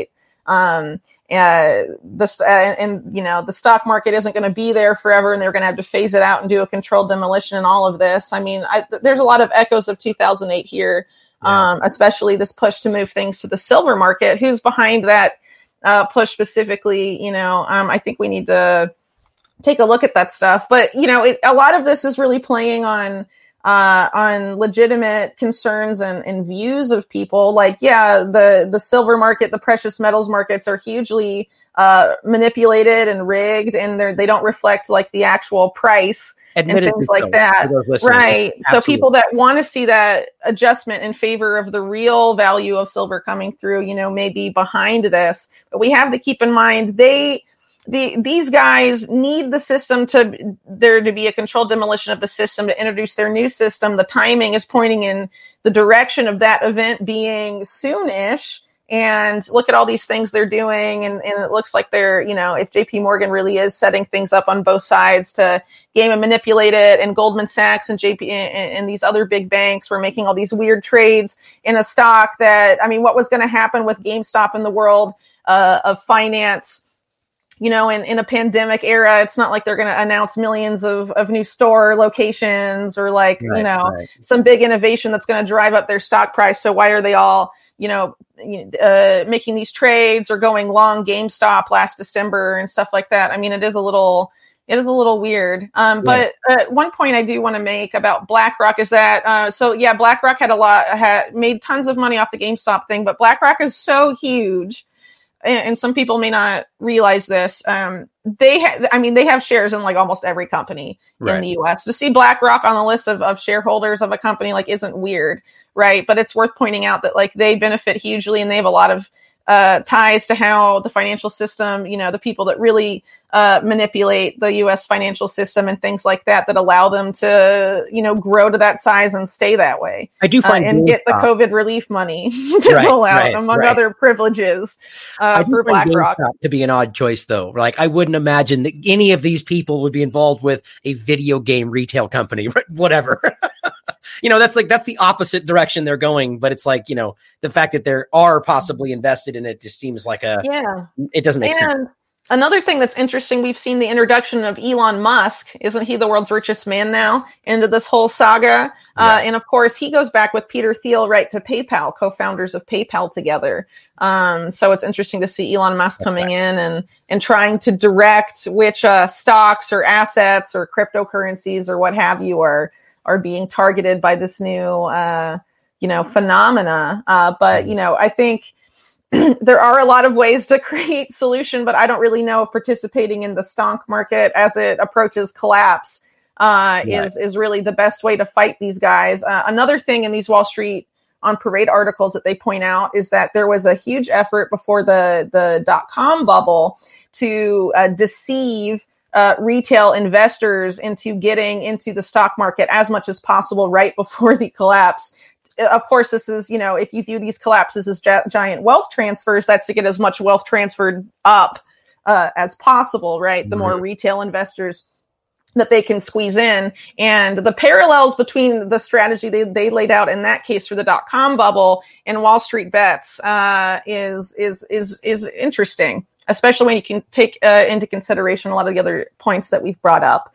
Um, uh, the uh, and, and you know the stock market isn't going to be there forever, and they're going to have to phase it out and do a controlled demolition and all of this. I mean, I, there's a lot of echoes of two thousand eight here, yeah. um, especially this push to move things to the silver market. Who's behind that uh, push specifically? You know, um, I think we need to take a look at that stuff. But you know, it, a lot of this is really playing on. Uh, on legitimate concerns and, and views of people. Like, yeah, the, the silver market, the precious metals markets are hugely uh, manipulated and rigged, and they they don't reflect like the actual price Admittedly and things like so, that. Right. Absolutely. So people that want to see that adjustment in favor of the real value of silver coming through, you know, may be behind this. But we have to keep in mind they... The, these guys need the system to there to be a controlled demolition of the system to introduce their new system. The timing is pointing in the direction of that event being soonish. And look at all these things they're doing. And, and it looks like they're, you know, if J P Morgan really is setting things up on both sides to game and manipulate it, and Goldman Sachs and J P and, and these other big banks were making all these weird trades in a stock that, I mean, what was going to happen with GameStop in the world uh, of finance? You know, in, in a pandemic era, it's not like they're going to announce millions of, of new store locations or like, right, you know, right. some big innovation that's going to drive up their stock price. So why are they all, you know, uh, making these trades or going long GameStop last December and stuff like that? I mean, it is a little, it is a little weird. Um, yeah. But uh, one point I do want to make about BlackRock is that, uh, so yeah, BlackRock had a lot, had made tons of money off the GameStop thing, but BlackRock is so huge. And some people may not realize this. Um, they, ha- I mean, they have shares in like almost every company right. in the U S. To see BlackRock on the list of, of shareholders of a company like isn't weird, right? But it's worth pointing out that like they benefit hugely, and they have a lot of uh, ties to how the financial system, you know, the people that really uh, manipulate the U S financial system and things like that, that allow them to, you know, grow to that size and stay that way. I do find uh, and get the COVID relief money to right, roll out, right, among right. other privileges uh, for BlackRock. To be an odd choice, though. Like, I wouldn't imagine that any of these people would be involved with a video game retail company, whatever. You know, that's like, that's the opposite direction they're going. But it's like, you know, the fact that they are possibly invested in it just seems like a, yeah, it doesn't make and sense. Another thing that's interesting, we've seen the introduction of Elon Musk. Isn't he the world's richest man now, into this whole saga? Yeah. Uh, and of course, he goes back with Peter Thiel right to PayPal, co-founders of PayPal together. Um, so it's interesting to see Elon Musk coming okay. in and, and trying to direct which uh, stocks or assets or cryptocurrencies or what have you are are being targeted by this new, uh, you know, phenomena. Uh, but, you know, I think there are a lot of ways to create solution, but I don't really know if participating in the stock market as it approaches collapse uh, right. is, is really the best way to fight these guys. Uh, another thing in these Wall Street on Parade articles that they point out is that there was a huge effort before the, the dot-com bubble to uh, deceive Uh, retail investors into getting into the stock market as much as possible right before the collapse. Of course, this is, you know, if you view these collapses as gi- giant wealth transfers, that's to get as much wealth transferred up uh, as possible, right? The mm-hmm. more retail investors that they can squeeze in. And the parallels between the strategy they, they laid out in that case for the dot-com bubble and Wall Street bets uh, is, is, is, is interesting. Especially when you can take uh, into consideration a lot of the other points that we've brought up.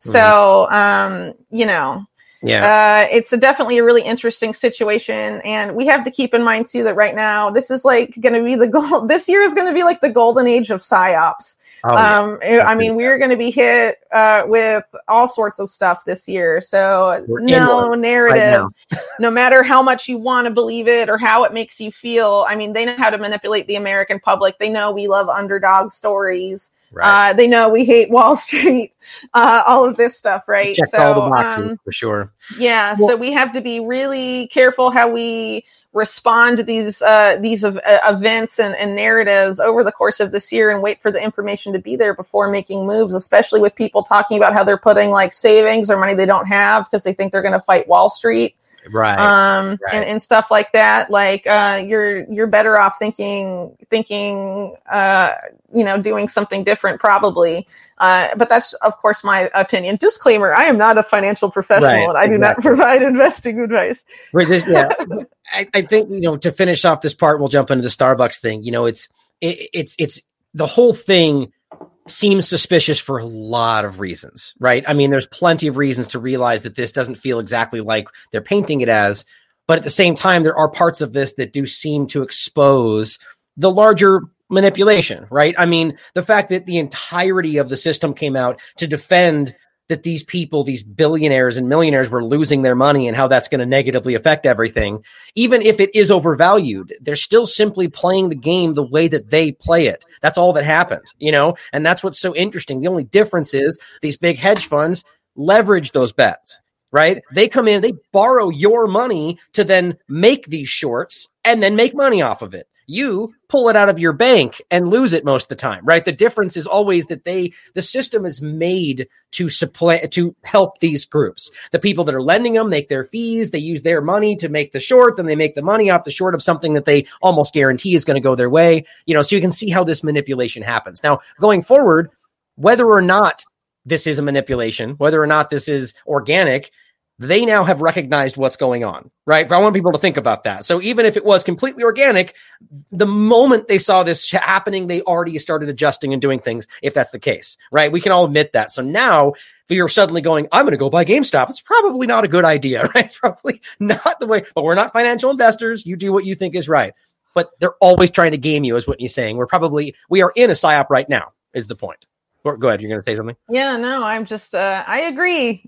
So, um, you know, yeah, uh, it's a definitely a really interesting situation. And we have to keep in mind, too, that right now, this is like going to be the gold. This year is going to be like the golden age of psyops. Oh, um, yeah. I mean, we're going to be hit uh, with all sorts of stuff this year. So we're no narrative, right no matter how much you want to believe it or how it makes you feel. I mean, they know how to manipulate the American public. They know we love underdog stories. Right. Uh, they know we hate Wall Street, uh, all of this stuff, right? Check so, all the boxes um, for sure. Yeah. Well, so we have to be really careful how we respond to these uh, these uh, events and, and narratives over the course of this year, and wait for the information to be there before making moves, especially with people talking about how they're putting like savings or money they don't have because they think they're going to fight Wall Street. Right. Um, right. And, and stuff like that. Like, uh, you're, you're better off thinking, thinking, uh, you know, doing something different probably. Uh, but that's of course my opinion. Disclaimer. I am not a financial professional right, and I exactly. do not provide investing advice. Right, this, yeah. I, I think, you know, to finish off this part, we'll jump into the Starbucks thing. You know, it's, it, it's it's the whole thing seems suspicious for a lot of reasons, right? I mean, there's plenty of reasons to realize that this doesn't feel exactly like they're painting it as, but at the same time, there are parts of this that do seem to expose the larger manipulation, right? I mean, the fact that the entirety of the system came out to defend that these people, these billionaires and millionaires were losing their money and how that's going to negatively affect everything. Even if it is overvalued, they're still simply playing the game the way that they play it. That's all that happened, you know? And that's what's so interesting. The only difference is these big hedge funds leverage those bets, right? They come in, they borrow your money to then make these shorts and then make money off of it. You pull it out of your bank and lose it most of the time, right? The difference is always that they, the system is made to supply, to help these groups. The people that are lending them make their fees. They use their money to make the short, then they make the money off the short of something that they almost guarantee is going to go their way. You know, so you can see how this manipulation happens. Now, going forward, whether or not this is a manipulation, whether or not this is organic, they now have recognized what's going on, right? I want people to think about that. So even if it was completely organic, the moment they saw this happening, they already started adjusting and doing things, if that's the case, right? We can all admit that. So now, if you're suddenly going, I'm going to go buy GameStop, it's probably not a good idea, right? It's probably not the way, but we're not financial investors. You do what you think is right. But they're always trying to game you, is what you're saying. We're probably, we are in a psyop right now, is the point. Go ahead. You're going to say something? Yeah, no, I'm just, uh, I agree.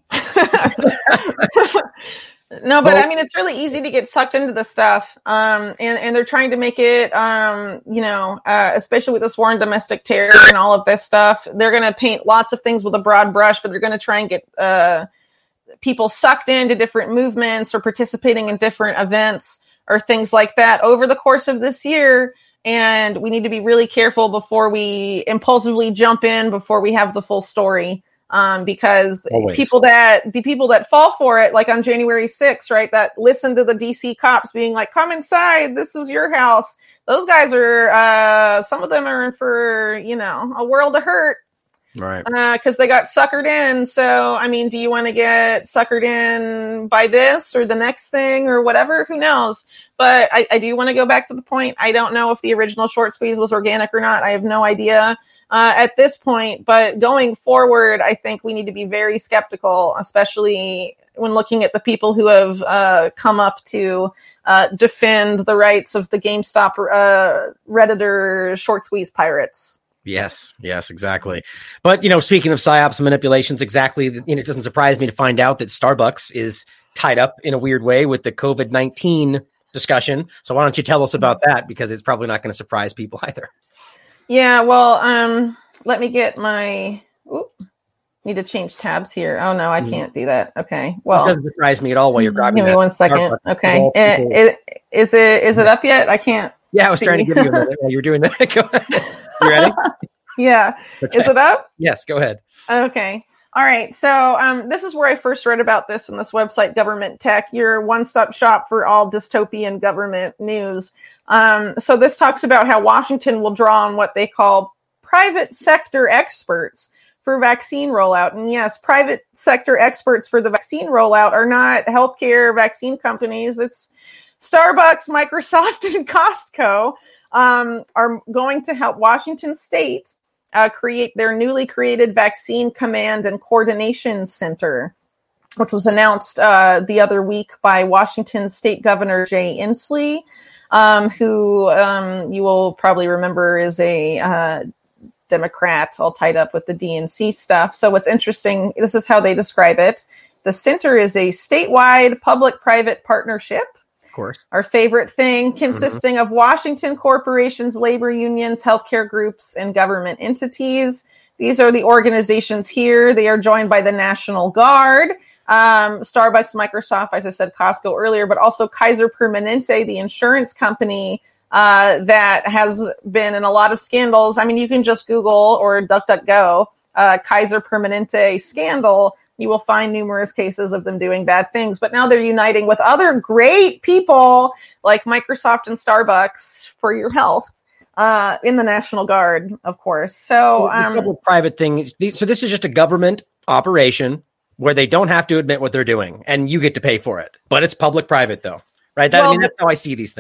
No, but well, I mean, it's really easy to get sucked into this stuff. Um, and, and they're trying to make it, um, you know, uh, especially with this war on domestic terror and all of this stuff, they're going to paint lots of things with a broad brush, but they're going to try and get uh, people sucked into different movements or participating in different events or things like that over the course of this year. And we need to be really careful before we impulsively jump in before we have the full story. Um, because Always. people that the people that fall for it, like on January sixth, right, that listen to the D C cops being like, come inside, this is your house. Those guys are, uh, some of them are in for, you know, a world of hurt. Right. Because uh, they got suckered in. So, I mean, do you want to get suckered in by this or the next thing or whatever? Who knows? But I, I do want to go back to the point. I don't know if the original short squeeze was organic or not. I have no idea uh, at this point. But going forward, I think we need to be very skeptical, especially when looking at the people who have uh, come up to uh, defend the rights of the GameStop uh, Redditor short squeeze pirates. Yes, yes, exactly. But, you know, speaking of psyops and manipulations, exactly, you know, it doesn't surprise me to find out that Starbucks is tied up in a weird way with the covid nineteen discussion. So why don't you tell us about that? Because it's probably not going to surprise people either. Yeah, well, um, let me get my, ooh, need to change tabs here. Oh, no, I can't do that. Okay, well. It doesn't surprise me at all while you're grabbing Give me that. one second. Okay, it, it, is it is it up yet? I can't Yeah, I was see. trying to give you a minute while you were doing that. Go ahead. You ready? Yeah. Okay. Is it up? Yes, go ahead. Okay. All right. So um, this is where I first read about this in this website, Government Tech, your one-stop shop for all dystopian government news. Um, so this talks about how Washington will draw on what they call private sector experts for vaccine rollout. And yes, private sector experts for the vaccine rollout are not healthcare vaccine companies. It's Starbucks, Microsoft, and Costco. Um, are going to help Washington State uh, create their newly created Vaccine Command and Coordination Center, which was announced uh, the other week by Washington State Governor Jay Inslee, um, who um, you will probably remember is a uh, Democrat all tied up with the D N C stuff. So what's interesting, this is how they describe it. The center is a statewide public-private partnership. Course. Our favorite thing, consisting mm-hmm. of Washington corporations, labor unions, healthcare groups, and government entities. These are the organizations here. They are joined by the National Guard, um, Starbucks, Microsoft, as I said, Costco earlier, but also Kaiser Permanente, the insurance company uh, that has been in a lot of scandals. I mean, you can just Google or DuckDuckGo, uh, Kaiser Permanente scandal. You will find numerous cases of them doing bad things, but now they're uniting with other great people like Microsoft and Starbucks for your health uh, in the National Guard, of course. So, um, a couple of private things. So this is just a government operation where they don't have to admit what they're doing, and you get to pay for it. But it's public-private, though, right? That, well, I mean, that's how I see these things.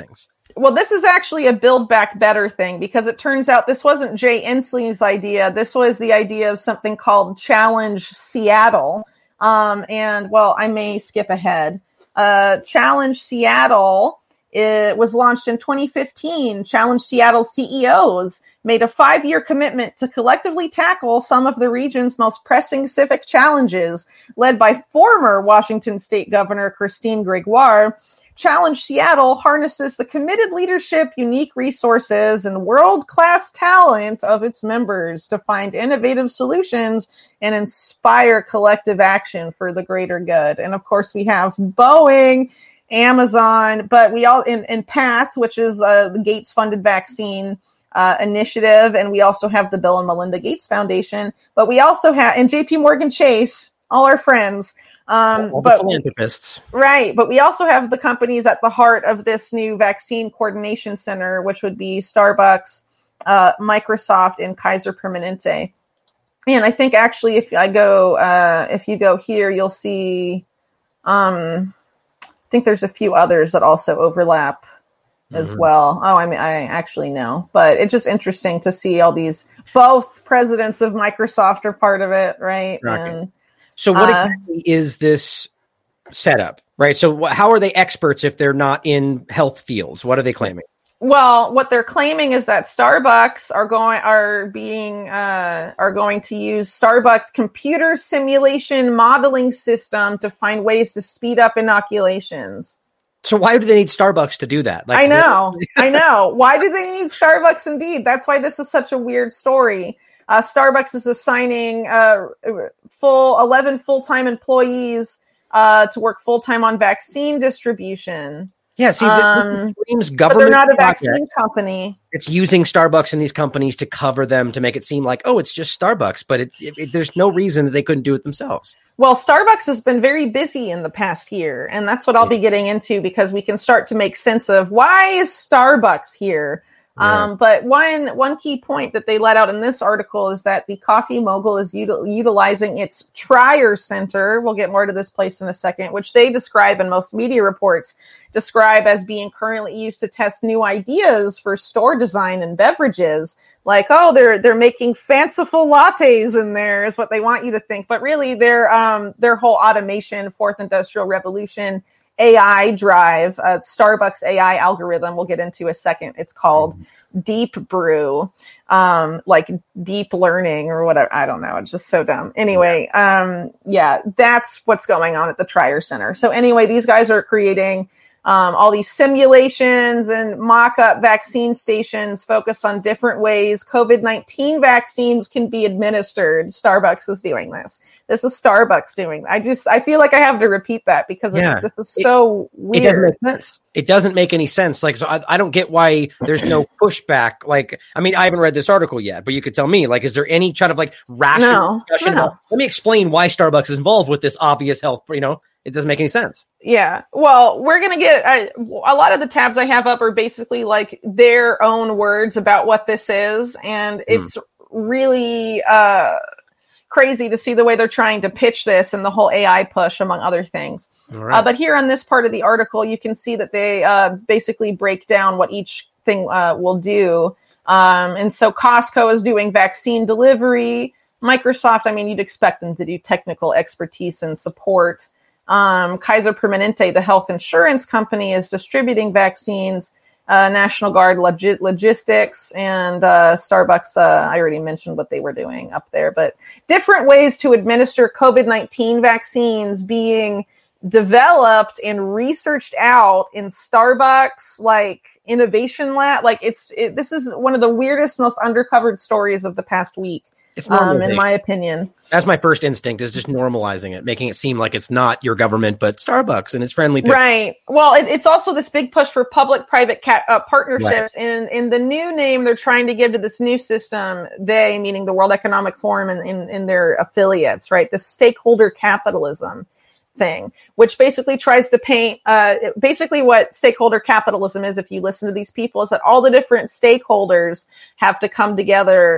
Well, this is actually a Build Back Better thing, because it turns out this wasn't Jay Inslee's idea. This was the idea of something called Challenge Seattle. Um, and, well, I may skip ahead. Uh, Challenge Seattle, it was launched in twenty fifteen. Challenge Seattle C E Os made a five-year commitment to collectively tackle some of the region's most pressing civic challenges, led by former Washington State Governor Christine Gregoire. Challenge Seattle harnesses the committed leadership, unique resources, and world-class talent of its members to find innovative solutions and inspire collective action for the greater good. And of course, we have Boeing, Amazon, but we all in, in PATH, which is uh, the Gates-funded vaccine uh, initiative, and we also have the Bill and Melinda Gates Foundation. But we also have, and J P Morgan Chase, all our friends. Um, all but the philanthropists. Right. But we also have the companies at the heart of this new vaccine coordination center, which would be Starbucks, uh, Microsoft, and Kaiser Permanente. And I think actually, if I go, uh, if you go here, you'll see, um, I think there's a few others that also overlap mm-hmm. as well. Oh, I mean, I actually know, but it's just interesting to see all these, both presidents of Microsoft are part of it. Right. Right. And, So what uh, exactly is this setup, right? So wh- how are they experts if they're not in health fields? What are they claiming? Well, what they're claiming is that Starbucks are going are being uh, are going to use Starbucks computer simulation modeling system to find ways to speed up inoculations. So why do they need Starbucks to do that? Like, I know, I know. Why do they need Starbucks? Indeed, that's why this is such a weird story. Uh, Starbucks is assigning uh, full eleven full-time employees uh, to work full-time on vaccine distribution. Yeah, see, um, the screams but government. they're not a project. vaccine company. It's using Starbucks and these companies to cover them to make it seem like, oh, it's just Starbucks, but it's it, it, there's no reason that they couldn't do it themselves. Well, Starbucks has been very busy in the past year, and that's what I'll be getting into, because we can start to make sense of why is Starbucks here. Yeah. Um, but one one key point that they let out in this article is that the coffee mogul is util- utilizing its Trier Center. We'll get more to this place in a second, which they describe in most media reports, describe as being currently used to test new ideas for store design and beverages. Like, oh, they're they're making fanciful lattes in there is what they want you to think. But really, their um their whole automation, fourth industrial revolution, A I drive, uh, Starbucks A I algorithm, we'll get into a second. It's called Deep Brew, um, like deep learning or whatever. I don't know. It's just so dumb. Anyway, um, yeah, that's what's going on at the Trier Center. So anyway, these guys are creating um, all these simulations and mock-up vaccine stations focused on different ways COVID nineteen vaccines can be administered. Starbucks is doing this. This is Starbucks doing. I just, I feel like I have to repeat that because it's, yeah. this is so it, weird. It doesn't make sense. It doesn't make any sense. Like, so I, I don't get why there's no pushback. Like, I mean, I haven't read this article yet, but you could tell me, like, is there any kind of like rational no, discussion? No. About, let me explain why Starbucks is involved with this obvious health, you know, it doesn't make any sense. Yeah. Well, we're going to get I, a lot of the tabs I have up are basically like their own words about what this is. And it's mm. really, uh, crazy to see the way they're trying to pitch this and the whole A I push, among other things. Right. Uh, but here on this part of the article, you can see that they uh, basically break down what each thing uh, will do. Um, and so Costco is doing vaccine delivery. Microsoft, I mean, you'd expect them to do technical expertise and support. Um, Kaiser Permanente, the health insurance company, is distributing vaccines. Uh, National Guard log- logistics and uh, Starbucks. Uh, I already mentioned what they were doing up there, but different ways to administer COVID nineteen vaccines being developed and researched out in Starbucks, like innovation lab. Like it's it, this is one of the weirdest, most undercovered stories of the past week. It's um, in my opinion. That's my first instinct, is just normalizing it, making it seem like it's not your government, but Starbucks and it's friendly. People. Right. Well, it, it's also this big push for public-private ca- uh, partnerships. Right. And in the new name they're trying to give to this new system, they, meaning the World Economic Forum and, and, and their affiliates, right? The stakeholder capitalism thing, which basically tries to paint, uh, basically what stakeholder capitalism is, if you listen to these people, is that all the different stakeholders have to come together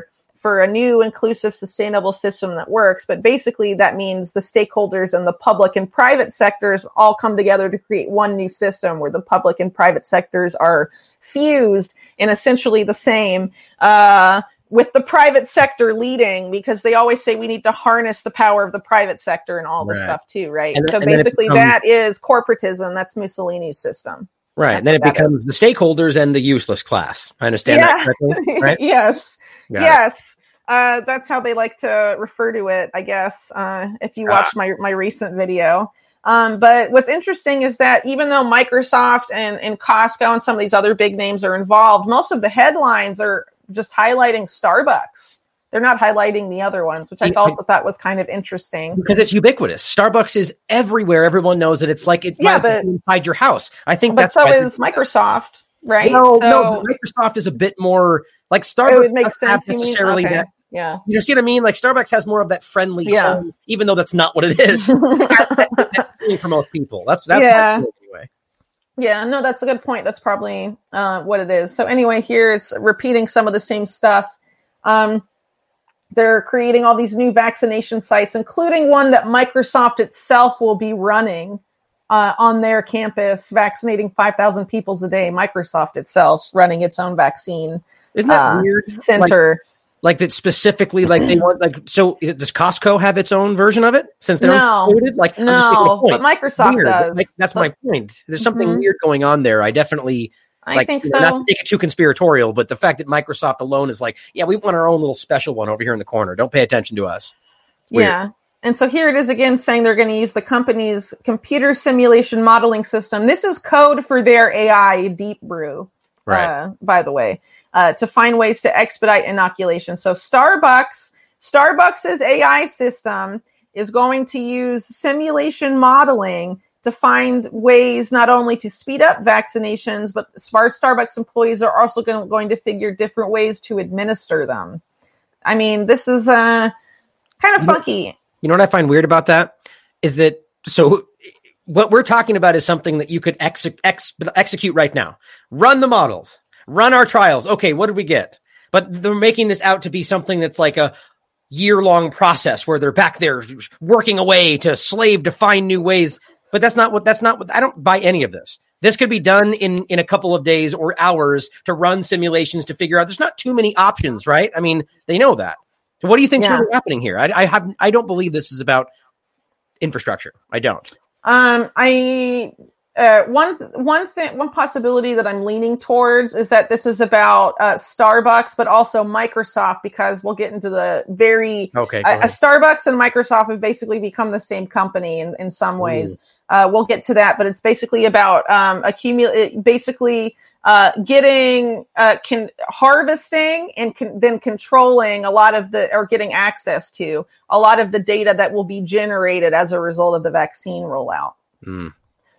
for a new, inclusive, sustainable system that works. But basically, that means the stakeholders and the public and private sectors all come together to create one new system where the public and private sectors are fused and essentially the same, uh, with the private sector leading, because they always say we need to harness the power of the private sector and all this Right. stuff too, right? And then- so and then it basically, becomes- that is corporatism. That's Mussolini's system. Right. That's And then it what that becomes the stakeholders and the useless class. I understand Yeah. that correctly, right? Yes. Got it. Yes. Uh, that's how they like to refer to it, I guess, uh, if you watch Ah. my, my recent video. Um, but what's interesting is that even though Microsoft and, and Costco and some of these other big names are involved, most of the headlines are just highlighting Starbucks. They're not highlighting the other ones, which I See, also thought was kind of interesting. Because it's ubiquitous. Starbucks is everywhere. Everyone knows that it's like it Yeah, might but- be inside your house. I think But that's so why- is Microsoft, right? No, so no, but Microsoft is a bit more like it Starbucks would make doesn't have sense. You mean? necessarily Okay. that. Yeah. You know, see what I mean? Like Starbucks has more of that friendly Yeah. tone, even though that's not what it is. It has that- that feeling for most people. That's that's Yeah. my feeling anyway. Yeah, no, that's a good point. That's probably uh, what it is. So anyway, here it's repeating some of the same stuff. Um, they're creating all these new vaccination sites, including one that Microsoft itself will be running uh, on their campus, vaccinating five thousand people a day. Microsoft itself running its own vaccine Isn't that uh, weird? center. Like, like that specifically, like they want, like, so does Costco have its own version of it since they're No. included? Like, I'm just making a No, point. but Microsoft Weird. does. Like, that's my point. There's something Mhm. weird going on there. I definitely I like, think you so. know, not to make it too conspiratorial, but the fact that Microsoft alone is like, yeah, we want our own little special one over here in the corner. Don't pay attention to us. It's weird. Yeah. And so here it is again saying they're going to use the company's computer simulation modeling system. This is code for their A I Deep Brew, Right. uh, by the way, uh, to find ways to expedite inoculation. So Starbucks, Starbucks's A I system is going to use simulation modeling to find ways not only to speed up vaccinations, but smart Starbucks employees are also going, going to figure different ways to administer them. I mean, this is uh, kind of funky. You know what I find weird about that is that, so what we're talking about is something that you could ex- ex- execute right now. Run the models, run our trials. Okay, what did we get? But they're making this out to be something that's like a year-long process where they're back there working away to slave to find new ways. But that's not what, that's not what, I don't buy any of this. This could be done in, in a couple of days or hours to run simulations to figure out there's not too many options, right? I mean, they know that. What do you think's Yeah. really happening here? I, I have, I don't believe this is about infrastructure. I don't. Um, I uh, one one thing, one possibility that I'm leaning towards is that this is about uh, Starbucks, but also Microsoft, because we'll get into the very Okay. go uh, ahead. Starbucks and Microsoft have basically become the same company in, in some ways. Uh, we'll get to that, but it's basically about um, accumulate, basically uh, getting, uh, can harvesting and con- then controlling a lot of the, or getting access to a lot of the data that will be generated as a result of the vaccine rollout. Mm.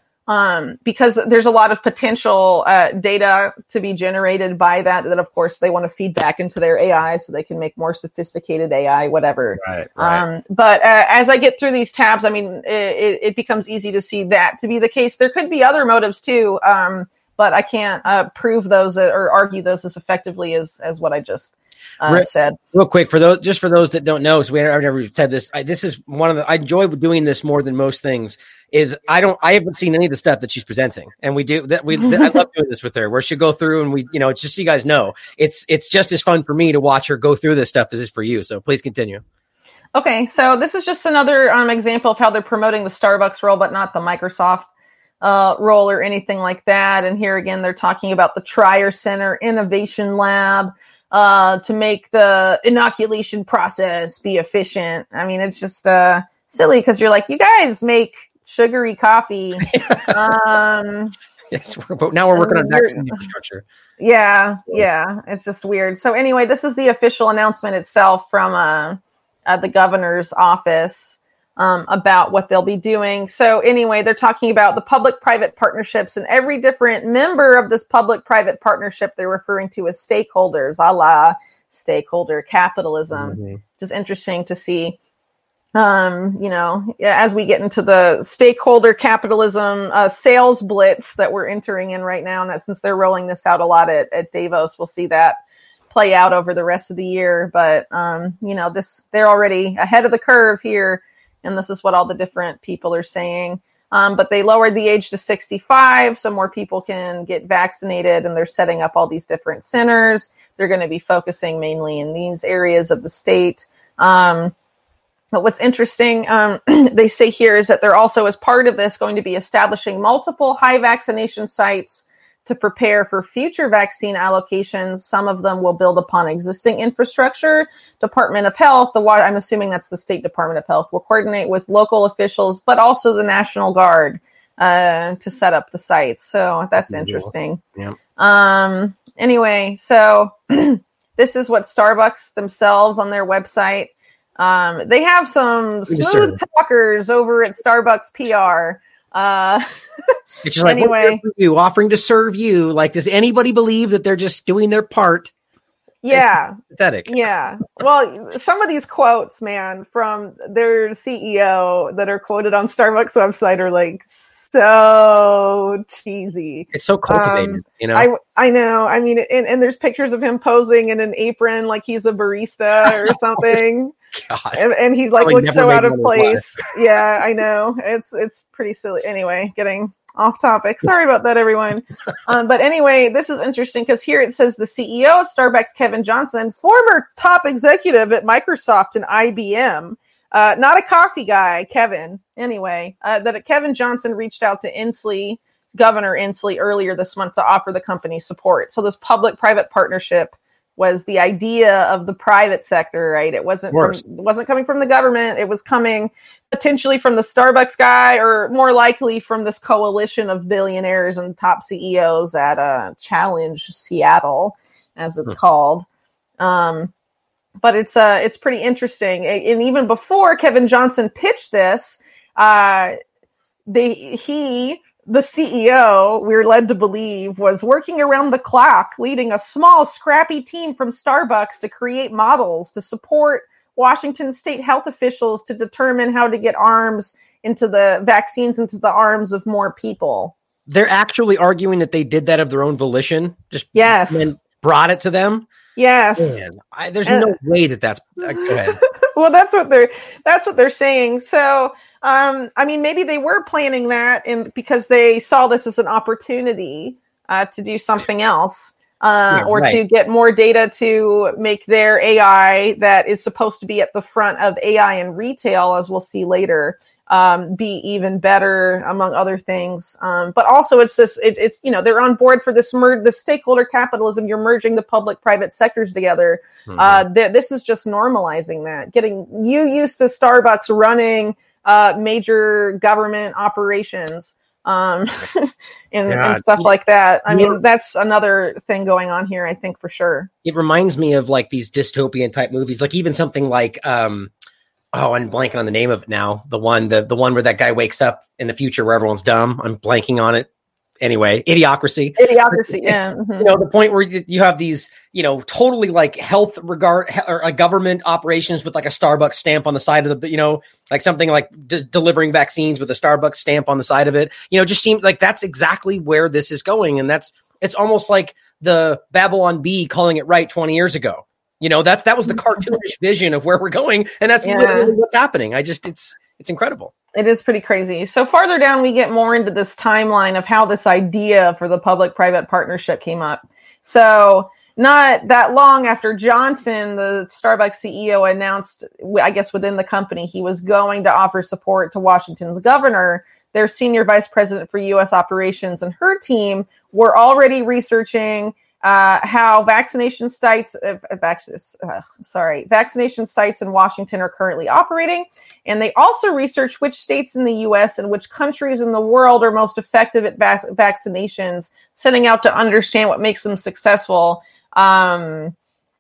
Um, because there's a lot of potential uh, data to be generated by that, that of course they want to feed back into their A I so they can make more sophisticated A I, whatever. Right. Right. Um, but uh, as I get through these tabs, I mean, it, it becomes easy to see that to be the case. There could be other motives too, um, but I can't uh, prove those or argue those as effectively as, as what I just uh, Re- said. Real quick, for those, just for those that don't know, so we, I've never said this. I, this is one of the, I enjoy doing this more than most things. Is I don't, I haven't seen any of the stuff that she's presenting, and we do that. We, I love doing this with her, where she'll go through and we, you know, it's just so you guys know, it's, it's just as fun for me to watch her go through this stuff as it is for you. So please continue. Okay, so this is just another um, example of how they're promoting the Starbucks role, but not the Microsoft uh, role or anything like that. And here again, they're talking about the Trier Center Innovation Lab uh, to make the inoculation process be efficient. I mean, it's just uh, silly because you're like, you guys make sugary coffee. um, Yes, we're, but now we're working on You're- vaccine infrastructure. yeah, yeah, it's just weird. So anyway, this is the official announcement itself from uh, uh, the governor's office um, about what they'll be doing. So anyway, they're talking about the public-private partnerships, and every different member of this public-private partnership they're referring to as stakeholders, a la stakeholder capitalism, Mhm. which is interesting to see. Um, you know, as we get into the stakeholder capitalism uh, sales blitz that we're entering in right now, and that since they're rolling this out a lot at, at Davos, we'll see that play out over the rest of the year. But, um, you know, this they're already ahead of the curve here, and this is what all the different people are saying. Um, but they lowered the age to sixty-five so more people can get vaccinated, and they're setting up all these different centers. They're going to be focusing mainly in these areas of the state. Um, but what's interesting, um, they say here, is that they're also, as part of this, going to be establishing multiple high vaccination sites to prepare for future vaccine allocations. Some of them will build upon existing infrastructure. Department of Health, the I'm assuming that's the State Department of Health, will coordinate with local officials, but also the National Guard uh, to set up the sites. So that's interesting. Yeah. Um, anyway, so this is what Starbucks themselves on their website. Um, they have some smooth yes, talkers over at Starbucks P R. Uh, it's just like, anyway, you offering to serve you. Like, does anybody believe that they're just doing their part? Yeah. It's pathetic. Yeah. Well, some of these quotes, man, from their C E O that are quoted on Starbucks website are like so cheesy. It's so cultivated, um, you know? I, I know. I mean, and, and there's pictures of him posing in an apron like he's a barista or something. God. And, and he like looks so out of place. Yeah, I know. It's it's pretty silly. Anyway, getting off topic. Sorry about that, everyone. Um, but anyway, this is interesting because here it says the C E O of Starbucks, Kevin Johnson, former top executive at Microsoft and I B M, uh, not a coffee guy, Kevin. Anyway, uh, that Kevin Johnson reached out to Inslee, Governor Inslee, earlier this month to offer the company support. So this public-private partnership was the idea of the private sector, right? It wasn't from, it wasn't coming from the government. It was coming potentially from the Starbucks guy, or more likely from this coalition of billionaires and top C E Os at uh, Challenge Seattle, as it's hmm. called. Um, but it's uh, it's pretty interesting. And even before Kevin Johnson pitched this, uh, they he. the C E O, we're led to believe, was working around the clock, leading a small, scrappy team from Starbucks to create models to support Washington state health officials to determine how to get arms into the vaccines into the arms of more people. They're actually arguing that they did that of their own volition, just yes, and brought it to them. Yes, Man, I, there's uh, no way that that's. Uh, go ahead. Well, that's what they're that's what they're saying. So. Um, I mean, maybe they were planning that in, because they saw this as an opportunity uh, to do something else uh, yeah, or right. to get more data to make their A I that is supposed to be at the front of A I in retail, as we'll see later, um, be even better, among other things. Um, but also it's this, it, it's, you know, they're on board for this mer- the stakeholder capitalism. You're merging the public private sectors together. Mm-hmm. Uh, th- this is just normalizing that, getting you used to Starbucks running Uh, major government operations um, and, yeah. and stuff like that. I mean, that's another thing going on here, I think, for sure. It reminds me of like these dystopian type movies, like even something like, um, oh, I'm blanking on the name of it now. The one, the, the one where that guy wakes up in the future where everyone's dumb. I'm blanking on it. Anyway, Idiocracy. Idiocracy, yeah. Mm-hmm. You know, the point where you have these, you know, totally like health regard or uh, government operations with like a Starbucks stamp on the side of the, you know, like something like d- delivering vaccines with a Starbucks stamp on the side of it. You know, just seems like that's exactly where this is going. And that's, it's almost like the Babylon Bee calling it right twenty years ago. You know, that's, that was the cartoonish vision of where we're going. And that's yeah. literally what's happening. I just, it's, it's incredible. It is pretty crazy. So farther down, we get more into this timeline of how this idea for the public-private partnership came up. So not that long after Johnson, the Starbucks C E O, announced, I guess within the company, he was going to offer support to Washington's governor, their senior vice president for U S operations and her team were already researching Uh, how vaccination sites, uh, vac- uh, sorry, vaccination sites in Washington are currently operating. And they also research which states in the U S and which countries in the world are most effective at vac- vaccinations, setting out to understand what makes them successful. Um,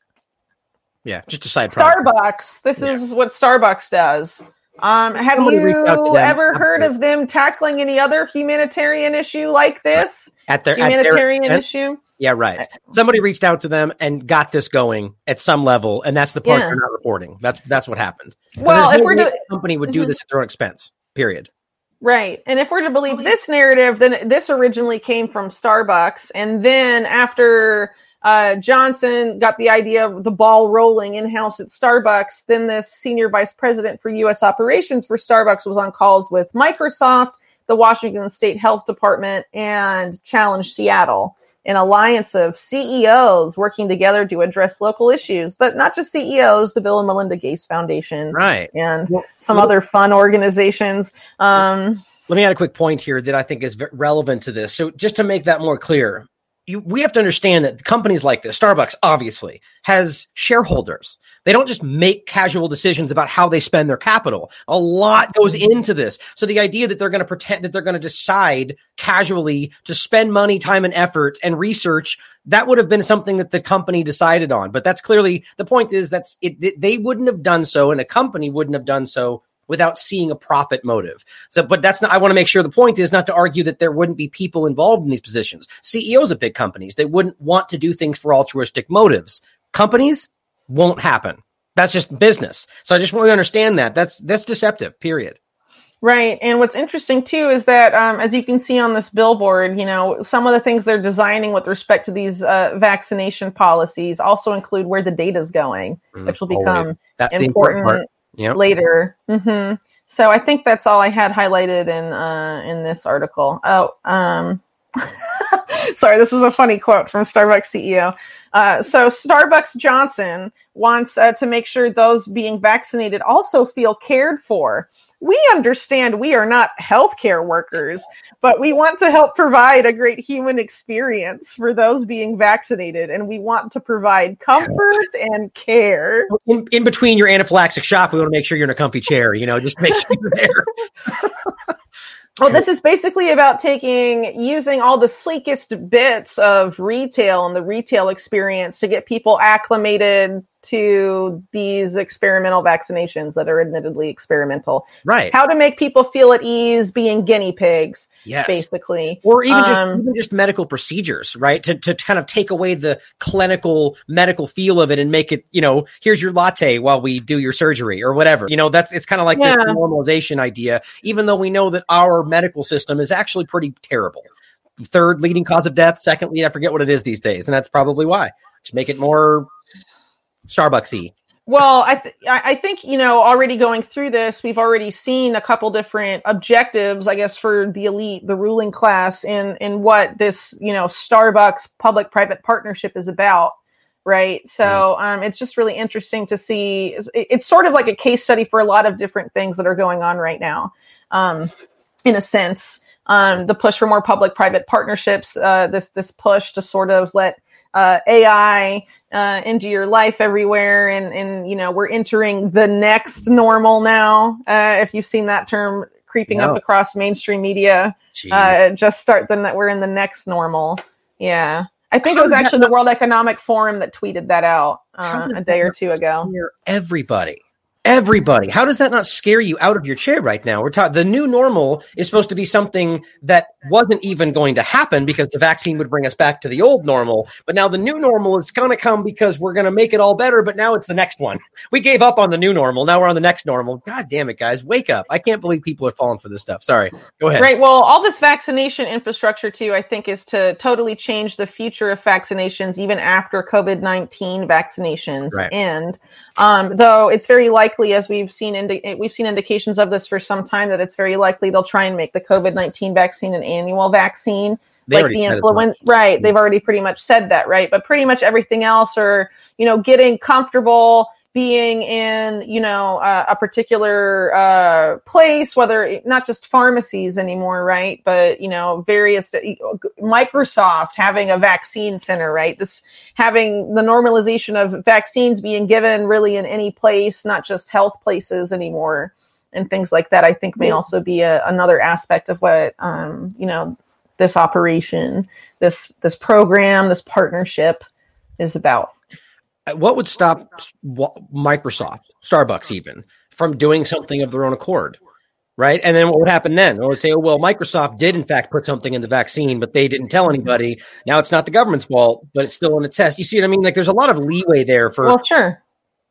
yeah, just a side Starbucks. Product. This yeah. is what Starbucks does. Um, have Somebody you ever heard of them tackling any other humanitarian issue like this? At their humanitarian at their issue? Yeah, right. Somebody reached out to them and got this going at some level, and that's the part yeah. they're not reporting. That's that's what happened. Well, if no we're to, the company would do mm-hmm. this at their own expense. Period. Right, and if we're to believe this narrative, then this originally came from Starbucks, and then after uh, Johnson got the idea of the ball rolling in-house at Starbucks. Then this senior vice president for U S operations for Starbucks was on calls with Microsoft, the Washington State Health Department, and Challenge Seattle, an alliance of C E Os working together to address local issues, but not just C E Os, the Bill and Melinda Gates Foundation, right, and some well, other fun organizations. Um, let me add a quick point here that I think is relevant to this. So just to make that more clear, you, we have to understand that companies like this, Starbucks obviously, has shareholders. They don't just make casual decisions about how they spend their capital. A lot goes into this. So the idea that they're going to pretend that they're going to decide casually to spend money, time, and effort and research, that would have been something that the company decided on. But that's clearly, the point is that's it, they wouldn't have done so, and a company wouldn't have done so without seeing a profit motive. So, but that's not, I want to make sure the point is not to argue that there wouldn't be people involved in these positions. C E Os of big companies, they wouldn't want to do things for altruistic motives. Companies, won't happen. That's just business. So I just want you to understand that. That's, that's deceptive, period. Right. And what's interesting too is that, um, as you can see on this billboard, you know, some of the things they're designing with respect to these uh, vaccination policies also include where the data is going, mm, which will become that's important, the important part. Yep. Later. Mm-hmm. So I think that's all I had highlighted in uh, in this article. Oh, um, sorry, this is a funny quote from Starbucks C E O. Uh, so Starbucks Johnson wants uh, to make sure those being vaccinated also feel cared for. We understand we are not healthcare workers, but we want to help provide a great human experience for those being vaccinated, and we want to provide comfort and care. In, in between your anaphylaxis shock, we want to make sure you're in a comfy chair, you know, just make sure you're there. Well, this is basically about taking, using all the sleekest bits of retail and the retail experience to get people acclimated to these experimental vaccinations that are admittedly experimental. Right. How to make people feel at ease being guinea pigs, yes. basically. Or even just um, even just medical procedures, right? To to kind of take away the clinical medical feel of it and make it, you know, here's your latte while we do your surgery or whatever. You know, that's it's kind of like yeah. this normalization idea, even though we know that our medical system is actually pretty terrible. Third leading cause of death, second lead, I forget what it is these days, and that's probably why. Just make it more Starbucksy. Well, I th- I think, you know, already going through this, we've already seen a couple different objectives, I guess, for the elite, the ruling class, in in what this, you know, Starbucks public-private partnership is about, right? So um, it's just really interesting to see. It's, it's sort of like a case study for a lot of different things that are going on right now, um, in a sense. Um, the push for more public-private partnerships, uh, this this push to sort of let uh, A I uh, into your life everywhere, and and you know, we're entering the next normal now. Uh, if you've seen that term creeping no. up across mainstream media, uh, just start the we're in the next normal. Yeah, I think How it was actually the World Economic Forum that tweeted that out uh, a day or two ago. Everybody. Everybody. How does that not scare you out of your chair right now? We're talking, the new normal is supposed to be something that wasn't even going to happen because the vaccine would bring us back to the old normal. But now the new normal is going to come because we're going to make it all better. But now it's the next one. We gave up on the new normal. Now we're on the next normal. God damn it, guys. Wake up. I can't believe people are falling for this stuff. Sorry. Go ahead. Right. Well, all this vaccination infrastructure, too, I think is to totally change the future of vaccinations, even after COVID nineteen vaccinations right. end. Um, though it's very likely, as we've seen, indi- we've seen indications of this for some time, that it's very likely they'll try and make the COVID nineteen vaccine an annual vaccine, they like the influenza. Right. Mm-hmm. They've already pretty much said that. Right. But pretty much everything else, or, you know, getting comfortable being in, you know, uh, a particular uh, place, whether not just pharmacies anymore, right? But, you know, various, Microsoft having a vaccine center, right? This having the normalization of vaccines being given really in any place, not just health places anymore, and things like that, I think may also be a, another aspect of what, um, you know, this operation, this this program, this partnership is about. What would stop Microsoft, Starbucks even, from doing something of their own accord, right? And then what would happen then? They would say, oh, well, Microsoft did, in fact, put something in the vaccine, but they didn't tell anybody. Now it's not the government's fault, but it's still in a test. You see what I mean? Like, there's a lot of leeway there for... Well, sure.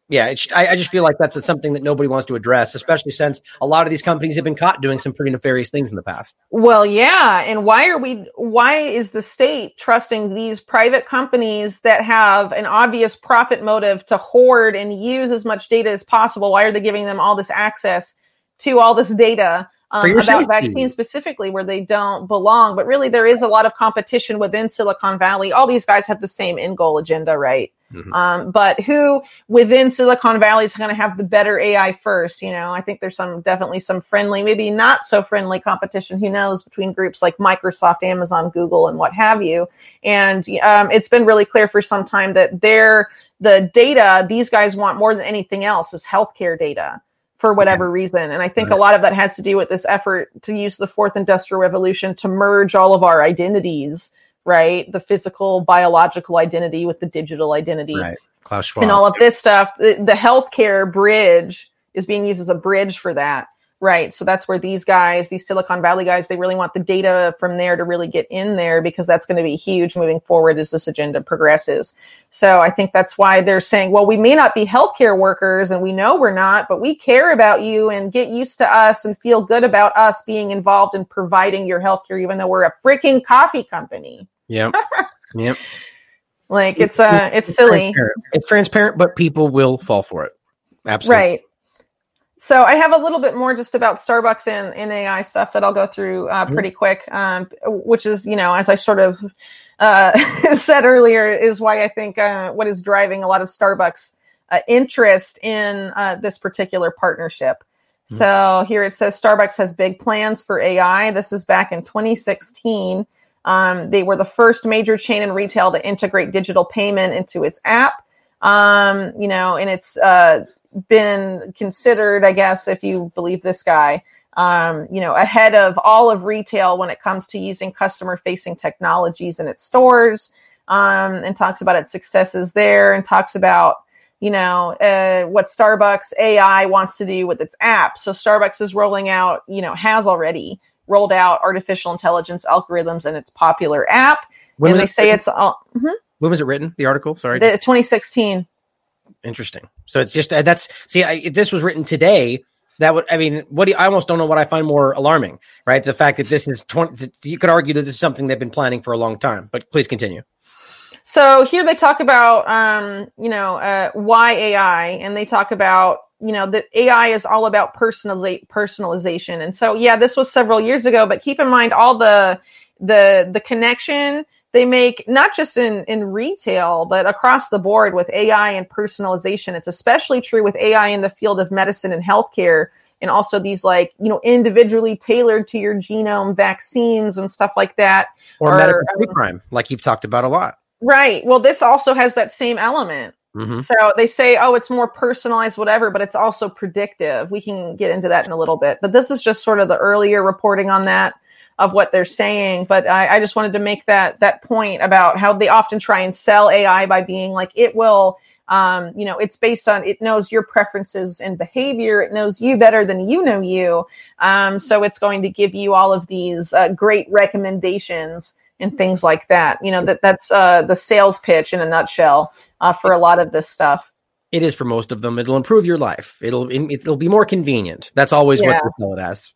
Yeah, it's, I, I just feel like that's something that nobody wants to address, especially since a lot of these companies have been caught doing some pretty nefarious things in the past. Well, yeah. And why are we, why is the state trusting these private companies that have an obvious profit motive to hoard and use as much data as possible? Why are they giving them all this access to all this data um, about safety. Vaccines specifically where they don't belong? But really, there is a lot of competition within Silicon Valley. All these guys have the same end goal agenda, right? Mm-hmm. Um, but who within Silicon Valley is going to have the better A I first? You know, I think there's some definitely some friendly, maybe not so friendly competition. Who knows, between groups like Microsoft, Amazon, Google, and what have you. And um, it's been really clear for some time that they're the data these guys want more than anything else is healthcare data for whatever reason. And I think right. a lot of that has to do with this effort to use the fourth industrial revolution to merge all of our identities. Right, the physical, biological identity with the digital identity, right. Klaus Schwab. And all of this stuff. The, the healthcare bridge is being used as a bridge for that, right? So that's where these guys, these Silicon Valley guys, they really want the data from there to really get in there because that's going to be huge moving forward as this agenda progresses. So I think that's why they're saying, well, we may not be healthcare workers, and we know we're not, but we care about you and get used to us and feel good about us being involved in providing your healthcare, even though we're a freaking coffee company. Yep. Yep. Like it's uh it's silly. Transparent. It's transparent, but people will fall for it. Absolutely. Right. So I have a little bit more just about Starbucks and, and A I stuff that I'll go through uh, pretty mm-hmm. quick, um, which is, you know, as I sort of uh, said earlier, is why I think uh, what is driving a lot of Starbucks uh, interest in uh, this particular partnership. Mm-hmm. So here it says Starbucks has big plans for A I. This is back in twenty sixteen. Um, they were the first major chain in retail to integrate digital payment into its app. Um, you know, and it's uh, been considered, I guess, if you believe this guy, um, you know, ahead of all of retail when it comes to using customer-facing technologies in its stores, um, and talks about its successes there and talks about, you know, uh, what Starbucks A I wants to do with its app. So Starbucks is rolling out, you know, has already rolled out artificial intelligence algorithms in its popular app. When and they say written? it's all. Mm-hmm. When was it written? The article? Sorry. The, twenty sixteen. Interesting. So it's just, uh, that's, see, I, if this was written today, that would, I mean, what do you, I almost don't know what I find more alarming, right? The fact that this is twenty, you could argue that this is something they've been planning for a long time, but please continue. So here they talk about, um, you know, uh, why A I, and they talk about, you know, that A I is all about personaliza- personalization. And so, yeah, this was several years ago, but keep in mind all the, the, the connection they make, not just in, in retail, but across the board with A I and personalization. It's especially true with A I in the field of medicine and healthcare. And also these, like, you know, individually tailored to your genome vaccines and stuff like that. Or are, medical um, crime, like you've talked about a lot. Right. Well, this also has that same element. Mm-hmm. So they say, oh, it's more personalized, whatever, but it's also predictive. We can get into that in a little bit. But this is just sort of the earlier reporting on that, of what they're saying. But I, I just wanted to make that that point about how they often try and sell A I by being like, it will, um, you know, it's based on, it knows your preferences and behavior. It knows you better than you know you. Um, so it's going to give you all of these uh, great recommendations and things like that. You know, that that's uh, the sales pitch in a nutshell. Uh, for a lot of this stuff. It is for most of them. It'll improve your life. It'll it'll be more convenient. That's always yeah. what they sell it as.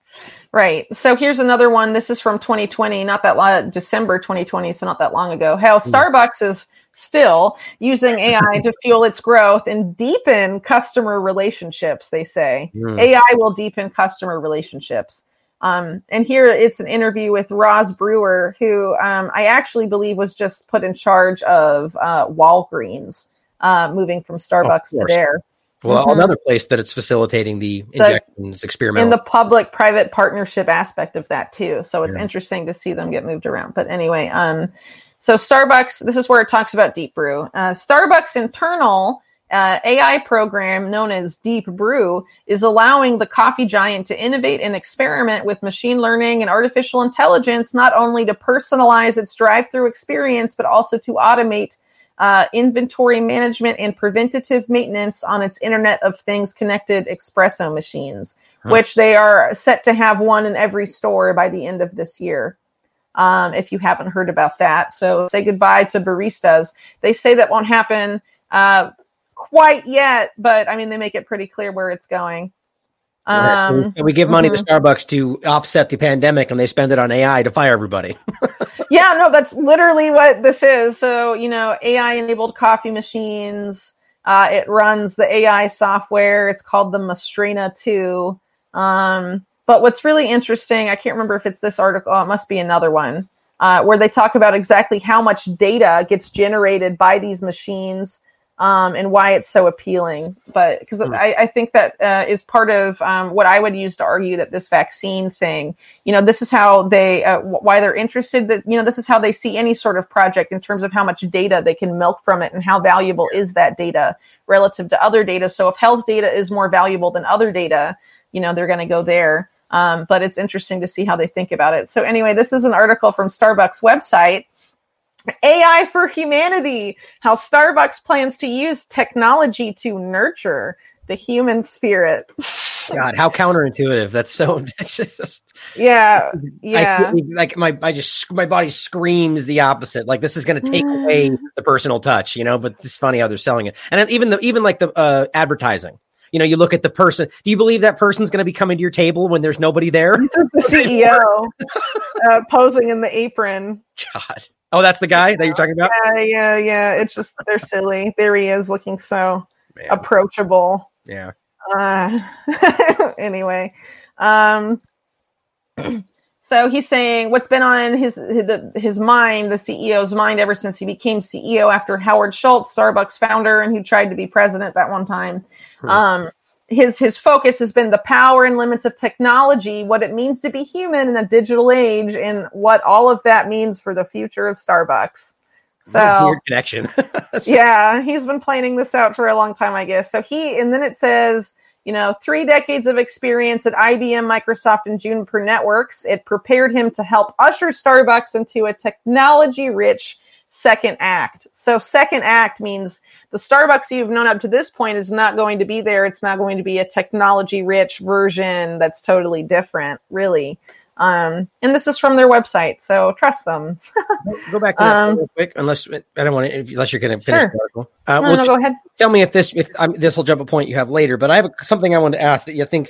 Right. So here's another one. This is from twenty twenty, not that long, December twenty twenty, so not that long ago. How Starbucks is still using A I to fuel its growth and deepen customer relationships, they say. Mm. A I will deepen customer relationships. Um, and here it's an interview with Roz Brewer, who um, I actually believe was just put in charge of uh, Walgreens, uh, moving from Starbucks oh, to there. Well, mm-hmm. another place that it's facilitating the injections the, experimental. And the public-private partnership aspect of that, too. So it's yeah. interesting to see them get moved around. But anyway, um, so Starbucks, this is where it talks about Deep Brew. Uh, Starbucks internal Uh, A I program known as Deep Brew is allowing the coffee giant to innovate and experiment with machine learning and artificial intelligence, not only to personalize its drive-through experience, but also to automate uh, inventory management and preventative maintenance on its Internet of Things connected espresso machines, huh. which they are set to have one in every store by the end of this year. Um, if you haven't heard about that. So say goodbye to baristas. They say that won't happen uh, quite yet, but I mean, they make it pretty clear where it's going. Um, and we give money mm-hmm. to Starbucks to offset the pandemic, and they spend it on A I to fire everybody. Yeah, no, that's literally what this is. So, you know, A I-enabled coffee machines. Uh, it runs the A I software. It's called the Mastrena two. Um, but what's really interesting, I can't remember if it's this article. Oh, it must be another one, uh, where they talk about exactly how much data gets generated by these machines. Um, and why it's so appealing. But because mm. I, I think that uh, is part of um, what I would use to argue that this vaccine thing, you know, this is how they, uh, why they're interested, that, you know, this is how they see any sort of project in terms of how much data they can milk from it and how valuable is that data relative to other data. So if health data is more valuable than other data, you know, they're going to go there. Um, but it's interesting to see how they think about it. So anyway, this is an article from Starbucks website. A I for humanity, how Starbucks plans to use technology to nurture the human spirit. God, how counterintuitive. That's so, that's just, yeah. Yeah. I, like my, I just, my body screams the opposite. Like this is going to take away the personal touch, you know, but it's funny how they're selling it. And even the, even like the uh, advertising, you know, you look at the person. Do you believe that person's going to be coming to your table when there's nobody there? The C E O uh, posing in the apron. God. Oh, that's the guy that you're talking about? Yeah, yeah, yeah. It's just, they're silly. There he is looking so Man. approachable. Yeah. Uh, anyway. Um, so he's saying what's been on his, his, his mind, the C E O's mind ever since he became C E O after Howard Schultz, Starbucks founder, and who tried to be president that one time. Hmm. Um, His his focus has been the power and limits of technology, what it means to be human in a digital age, and what all of that means for the future of Starbucks. So, weird connection. Yeah, he's been planning this out for a long time, I guess. So he, and then it says, you know, three decades of experience at I B M, Microsoft, and Juniper Networks. It prepared him to help usher Starbucks into a technology-rich second act. So second act means the Starbucks you've known up to this point is not going to be there. It's not going to be a technology-rich version that's totally different, really. Um, and this is from their website, so trust them. Go back to that um, real quick, unless I don't want to. Unless you're going to finish sure. the article. Uh, no, no, go ahead. Tell me if this, if um, this will jump a point you have later. But I have a, something I want to ask that you think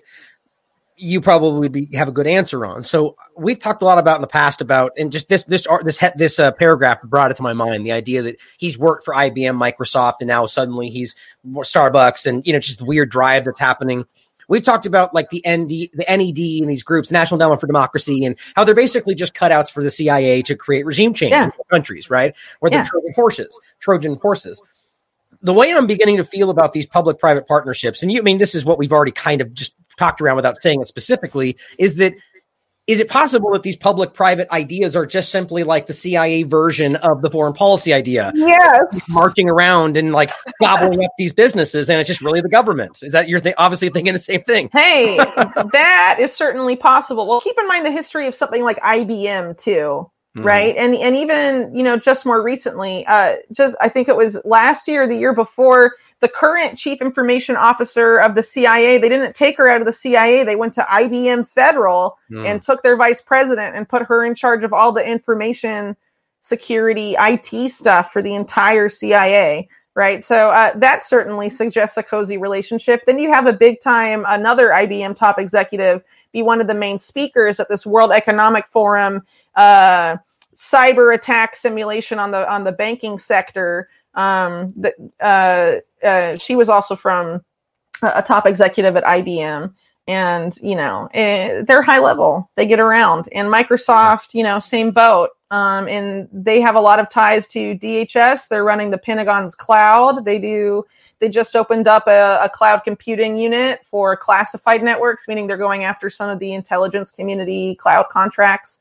you probably be, have a good answer on. So we've talked a lot about in the past about, and just this, this, this, this uh, paragraph brought it to my mind, the idea that he's worked for I B M, Microsoft, and now suddenly he's Starbucks, and, you know, just the weird drive that's happening. We've talked about like the N D, the N E D and these groups, National Endowment for Democracy, and how they're basically just cutouts for the C I A to create regime change yeah. in countries, right? Where they're yeah. Trojan horses, Trojan horses. The way I'm beginning to feel about these public-private partnerships, and you I mean, this is what we've already kind of just talked around without saying it specifically, is that is it possible that these public-private ideas are just simply like the C I A version of the foreign policy idea? Yes. Marching around and like gobbling up these businesses, and it's just really the government. Is that you're th- obviously thinking the same thing? Hey, that is certainly possible. Well, keep in mind the history of something like I B M too, mm. right? And and even, you know, just more recently, uh, just I think it was last year or the year before, the current chief information officer of the C I A, they didn't take her out of the C I A. They went to I B M Federal mm. and took their vice president and put her in charge of all the information security I T stuff for the entire C I A, right? So uh, that certainly suggests a cozy relationship. Then you have a big time, another I B M top executive be one of the main speakers at this World Economic Forum, uh, cyber attack simulation on the on the banking sector. Um, the, uh, uh, she was also from a, a top executive at I B M, and, you know, eh, they're high level, they get around. And Microsoft, you know, same boat. Um, and they have a lot of ties to D H S. They're running the Pentagon's cloud. They do, they just opened up a, a cloud computing unit for classified networks, meaning they're going after some of the intelligence community cloud contracts,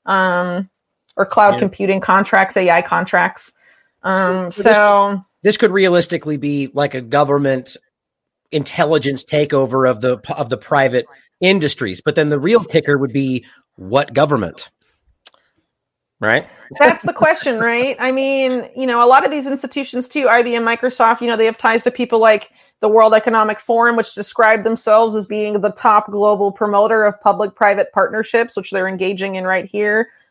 um, or cloud yeah. computing contracts, A I contracts. Um, so, so this, this could realistically be like a government intelligence takeover of the of the private industries. But then the real kicker would be what government, right? That's the question, right? I mean, you know, a lot of these institutions too, I B M, Microsoft, you know, they have ties to people like the World Economic Forum, which describe themselves as being the top global promoter of public-private partnerships, which they're engaging in right here.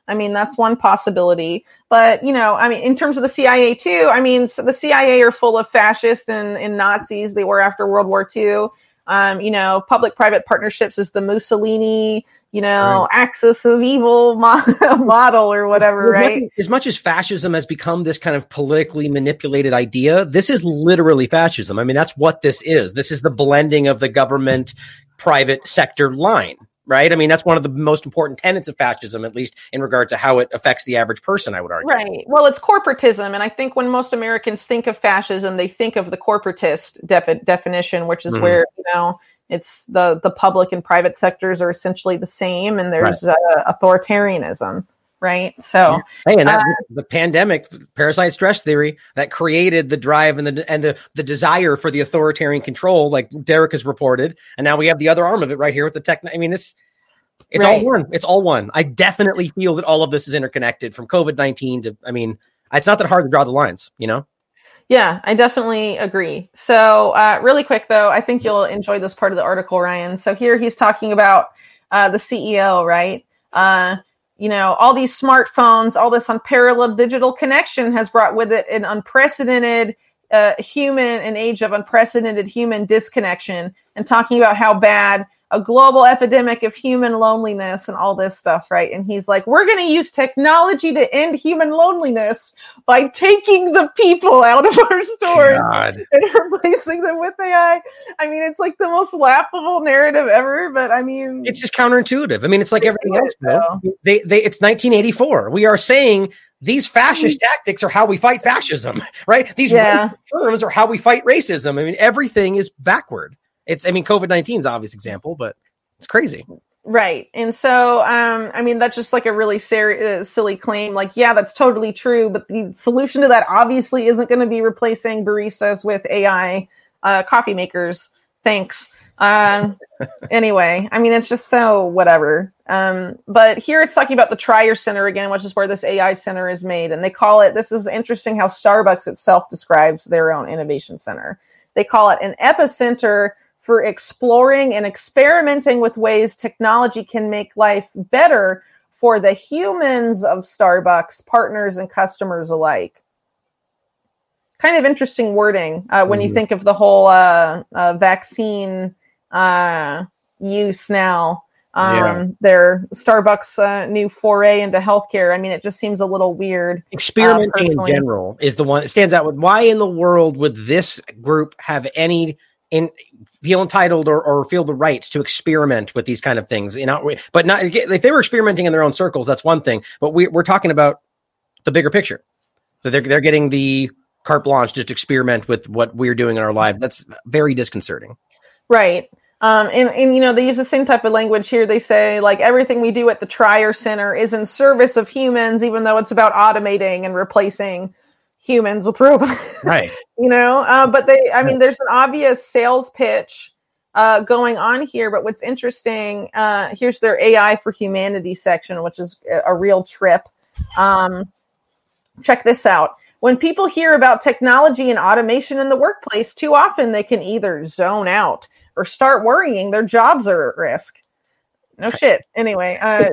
I mean, that's one possibility. But, you know, I mean, in terms of the C I A too, I mean, so the C I A are full of fascists and, and Nazis. They were after World War Two. Um, you know, public-private partnerships is the Mussolini, you know, right. axis of evil mo- model or whatever, as, right? Much, as much as fascism has become this kind of politically manipulated idea, this is literally fascism. I mean, that's what this is. This is the blending of the government private sector line, right? I mean, that's one of the most important tenets of fascism, at least in regard to how it affects the average person, I would argue. Right. Well, it's corporatism. And I think when most Americans think of fascism, they think of the corporatist defi- definition, which is mm-hmm. where, you know, it's the, the public and private sectors are essentially the same, and there's right. uh, authoritarianism, right? So, hey, and that, uh, the pandemic, parasite stress theory, that created the drive and the and the, the desire for the authoritarian control, like Derek has reported, and now we have the other arm of it right here with the tech. I mean, this it's right. all one. It's all one. I definitely feel that all of this is interconnected, from COVID nineteen to, I mean, it's not that hard to draw the lines, you know? Yeah, I definitely agree. So uh, really quick, though, I think you'll enjoy this part of the article, Ryan. So here he's talking about uh, the C E O, right? Uh, you know, all these smartphones, all this unparalleled digital connection has brought with it an unprecedented uh, human, an age of unprecedented human disconnection, and talking about how bad a global epidemic of human loneliness and all this stuff, right? And he's like, we're going to use technology to end human loneliness by taking the people out of our stores God. and replacing them with A I. I mean, it's like the most laughable narrative ever, but I mean... It's just counterintuitive. I mean, it's like everything else, though. They, they, it's nineteen eighty-four. We are saying these fascist tactics are how we fight fascism, right? These yeah. terms are how we fight racism. I mean, everything is backward. It's, I mean, COVID nineteen is an obvious example, but it's crazy. Right. And so, um, I mean, that's just like a really ser- uh, silly claim. Like, yeah, that's totally true. But the solution to that obviously isn't going to be replacing baristas with A I uh, coffee makers. Thanks. Um, anyway, I mean, it's just so whatever. Um, but here it's talking about the Trier Center again, which is where this A I center is made. And they call it, this is interesting how Starbucks itself describes their own innovation center. They call it an epicenter for exploring and experimenting with ways technology can make life better for the humans of Starbucks, partners and customers alike. Kind of interesting wording uh, when mm-hmm. you think of the whole uh, uh, vaccine uh, use now. Um, yeah. Their Starbucks uh, new foray into healthcare. I mean, it just seems a little weird. Experimenting uh, in general is the one that stands out. With why in the world would this group have any in feel entitled or, or feel the right to experiment with these kind of things? You know, but not if they were experimenting in their own circles, that's one thing. But we, we're talking about the bigger picture. So they're they're getting the carte blanche to experiment with what we're doing in our life. That's very disconcerting. Right. Um, and, and, you know, they use the same type of language here. They say, like, everything we do at the Trier Center is in service of humans, even though it's about automating and replacing humans with robots. Right. You know, uh, but they, I mean, there's an obvious sales pitch uh, going on here. But what's interesting, uh, here's their A I for Humanity section, which is a, a real trip. Um, check this out. When people hear about technology and automation in the workplace, too often they can either zone out or start worrying their jobs are at risk. No shit. Anyway, uh,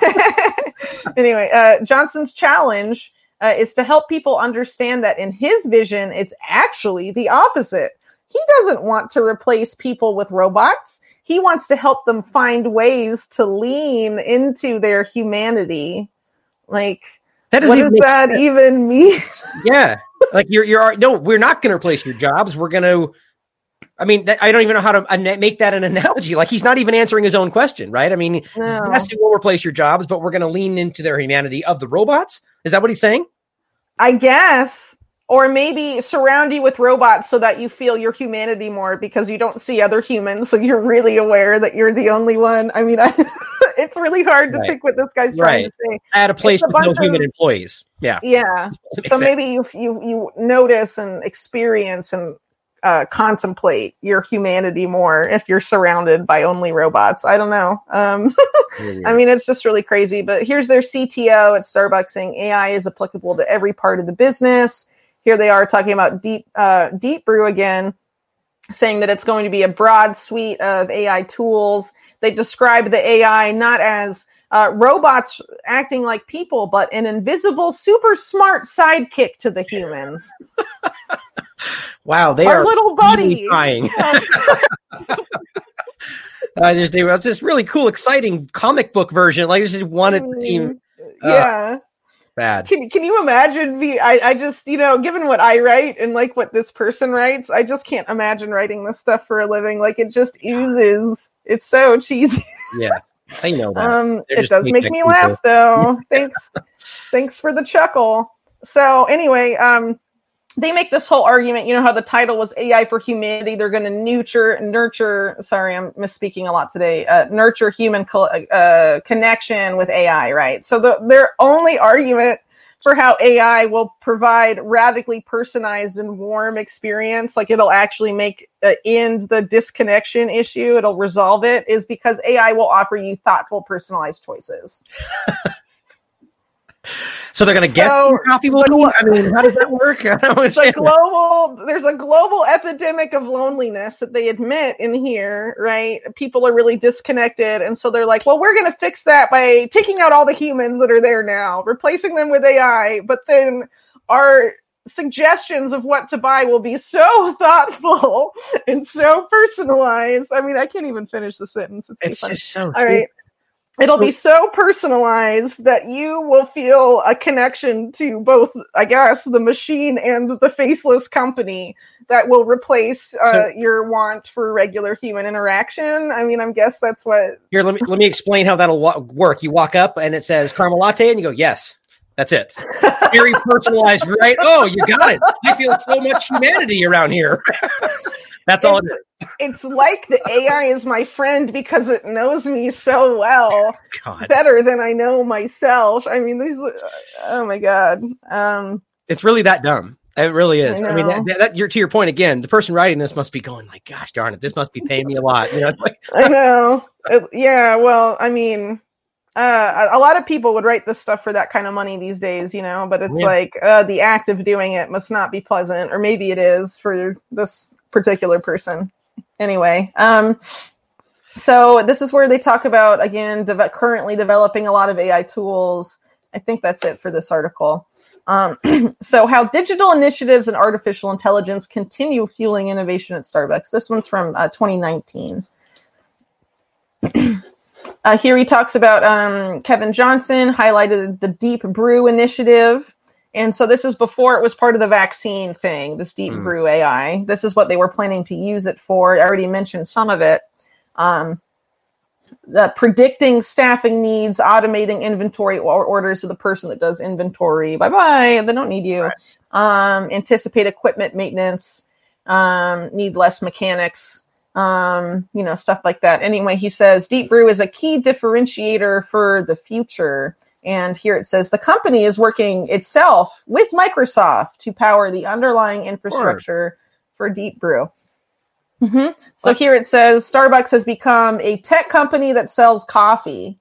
anyway, uh, Johnson's challenge uh, is to help people understand that in his vision, it's actually the opposite. He doesn't want to replace people with robots. He wants to help them find ways to lean into their humanity. Like, that what does that sense. even mean? Yeah. Like you're, you're, no, we're not going to replace your jobs. We're going to, I mean, that, I don't even know how to make that an analogy. Like he's not even answering his own question, right? I mean, no. yes, we will replace your jobs, but we're going to lean into their humanity of the robots. Is that what he's saying? I guess. Or maybe surround you with robots so that you feel your humanity more because you don't see other humans. So you're really aware that you're the only one. I mean, I, it's really hard to right. think what this guy's trying right. to say. At a place a with no of, human employees. Yeah. Yeah. So maybe you, you, you notice and experience and uh, contemplate your humanity more if you're surrounded by only robots. I don't know. Um, I mean, it's just really crazy. But here's their C T O at Starbucks saying A I is applicable to every part of the business. Here they are talking about Deep uh, Deep Brew again, saying that it's going to be a broad suite of A I tools. They describe the A I not as uh, robots acting like people, but an invisible, super smart sidekick to the humans. Wow, they Our are little buddy. really trying. I just do. It's this really cool, exciting comic book version. Like, I just wanted to seem uh, yeah. bad. Can Can you imagine me? I, I just, you know, given what I write and like what this person writes, I just can't imagine writing this stuff for a living. Like, it just oozes. It's so cheesy. Yeah, I know that. Um, They're it just does make me people. laugh, though. Thanks, thanks for the chuckle. So anyway, um, they make this whole argument. You know how the title was A I for humanity. They're going to nurture, nurture. Sorry, I'm misspeaking a lot today. Uh, nurture human co- uh, connection with A I, right? So the, their only argument for how A I will provide radically personalized and warm experience, like it'll actually make uh, end the disconnection issue, it'll resolve it, is because A I will offer you thoughtful, personalized choices. So they're going to get So, coffee will the, I mean, how does that work? I don't the global, there's a global epidemic of loneliness that they admit in here, right? People are really disconnected. And so they're like, well, we're going to fix that by taking out all the humans that are there now, replacing them with A I. But then our suggestions of what to buy will be so thoughtful and so personalized. I mean, I can't even finish the sentence. It's, It's funny. just so all right. It'll be so personalized that you will feel a connection to both, I guess, the machine and the faceless company that will replace uh, so, your want for regular human interaction. I mean, I guess that's what... Here, let me let me explain how that'll wa- work. You walk up and it says caramel latte and you go, yes, that's it. Very personalized, right? Oh, you got it. I feel so much humanity around here. That's all it's, it is. It's like the A I is my friend because it knows me so well, God. Better than I know myself. I mean, these. Oh my God. Um, it's really that dumb. It really is. I, I mean, that, that, you're to your point again. The person writing this must be going like, "Gosh darn it, this must be paying me a lot." You know, like, I know. It, yeah. Well, I mean, uh, a lot of people would write this stuff for that kind of money these days, you know. But it's yeah. like uh, the act of doing it must not be pleasant, or maybe it is for this particular person. Anyway, um, so this is where they talk about, again, de- currently developing a lot of A I tools. I think that's it for this article. Um, so how digital initiatives and artificial intelligence continue fueling innovation at Starbucks. This one's from uh, twenty nineteen. uh, here he talks about um, Kevin Johnson highlighted the Deep Brew initiative. And so this is before it was part of the vaccine thing, this Deep mm. Brew A I. This is what they were planning to use it for. I already mentioned some of it. Um, the predicting staffing needs, automating inventory or orders to the person that does inventory. Bye-bye. They don't need you. Right. Um, anticipate equipment maintenance. Um, need less mechanics. Um, you know, stuff like that. Anyway, he says Deep Brew is a key differentiator for the future. And here it says the company is working itself with Microsoft to power the underlying infrastructure sure. for Deep Brew. Mm-hmm. So what? Here it says Starbucks has become a tech company that sells coffee.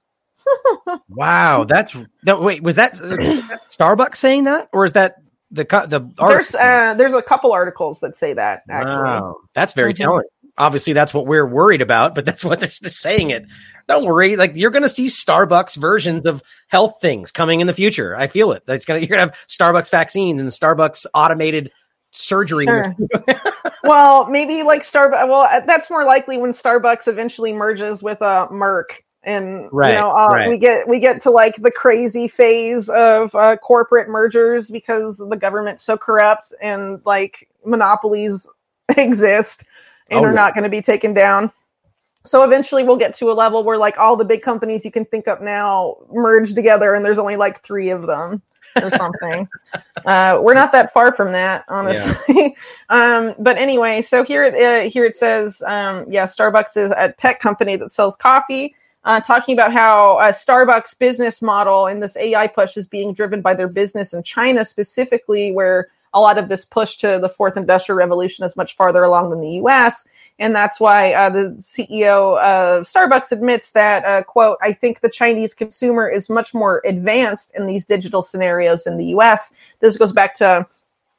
Wow, that's no, wait. Was that, was that Starbucks saying that, or is that the the? There's uh, there's a couple articles that say that. Actually, wow, that's very mm-hmm. telling. Obviously, that's what we're worried about, but that's what they're just saying it. Don't worry. Like, you're going to see Starbucks versions of health things coming in the future. I feel it. It's going to, you're going to have Starbucks vaccines and Starbucks automated surgery. Sure. Well, maybe like Starbucks. Well, that's more likely when Starbucks eventually merges with uh, Merck. And, right, you know, uh, right. we get, we get to like the crazy phase of uh, corporate mergers because the government's so corrupt and like monopolies exist and oh, are yeah. not going to be taken down. So eventually we'll get to a level where like all the big companies you can think of now merge together and there's only like three of them or something. uh, we're not that far from that, honestly. Yeah. um, but anyway, so here it, uh, here it says, um, yeah, Starbucks is a tech company that sells coffee, uh, talking about how a Starbucks business model in this A I push is being driven by their business in China specifically, where a lot of this push to the fourth industrial revolution is much farther along than the U S. And that's why uh, the C E O of Starbucks admits that, uh, quote, I think the Chinese consumer is much more advanced in these digital scenarios in the U S. This goes back to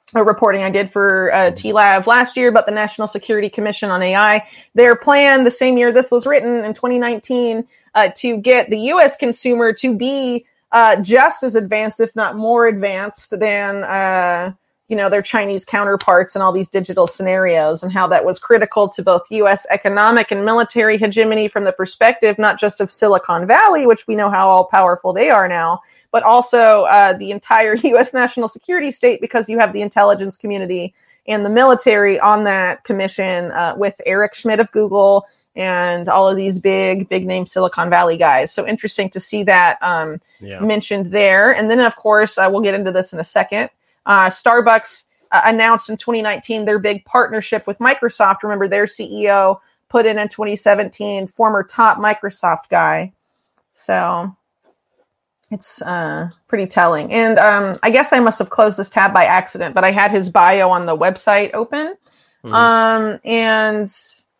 a reporting I did for uh, T LAV last year about the National Security Commission on A I. Their plan the same year this was written in twenty nineteen uh, to get the U S consumer to be uh, just as advanced, if not more advanced than, uh, you know, their Chinese counterparts in all these digital scenarios, and how that was critical to both U S economic and military hegemony from the perspective, not just of Silicon Valley, which we know how all powerful they are now, but also uh, the entire U S national security state, because you have the intelligence community and the military on that commission uh, with Eric Schmidt of Google and all of these big, big name Silicon Valley guys. So interesting to see that um, yeah. mentioned there. And then, of course, uh, we'll get into this in a second. Uh, Starbucks uh, announced in twenty nineteen their big partnership with Microsoft. Remember, their C E O put in in twenty seventeen, former top Microsoft guy. So it's uh, pretty telling. And um, I guess I must have closed this tab by accident, but I had his bio on the website open. Mm-hmm. Um, and,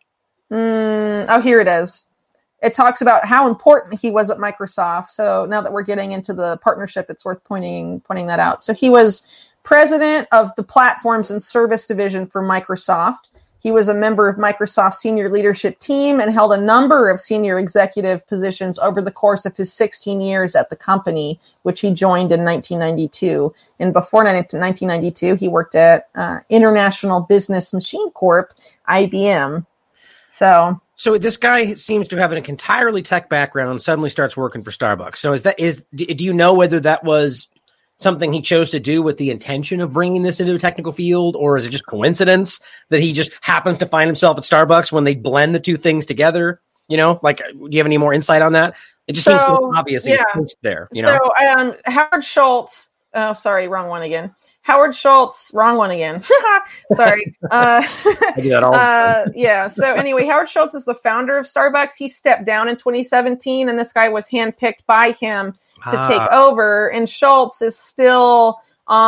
mm, oh, here it is. It talks about how important he was at Microsoft. So now that we're getting into the partnership, it's worth pointing pointing that out. So he was president of the Platforms and Service Division for Microsoft. He was a member of Microsoft's senior leadership team and held a number of senior executive positions over the course of his sixteen years at the company, which he joined in nineteen ninety-two. And before nineteen ninety-two, he worked at uh, International Business Machine Corp, I B M. So... So this guy seems to have an entirely tech background and suddenly starts working for Starbucks. So is that is do you know whether that was something he chose to do with the intention of bringing this into a technical field, or is it just coincidence that he just happens to find himself at Starbucks when they blend the two things together? You know, like, do you have any more insight on that? It just so, seems obvious yeah. he's there. You know, so um, Howard Schultz. Oh, sorry, wrong one again. Howard Schultz, wrong one again. Sorry. Uh, I do that all uh, yeah. So anyway, Howard Schultz is the founder of Starbucks. He stepped down in twenty seventeen, and this guy was handpicked by him to ah. take over. And Schultz is still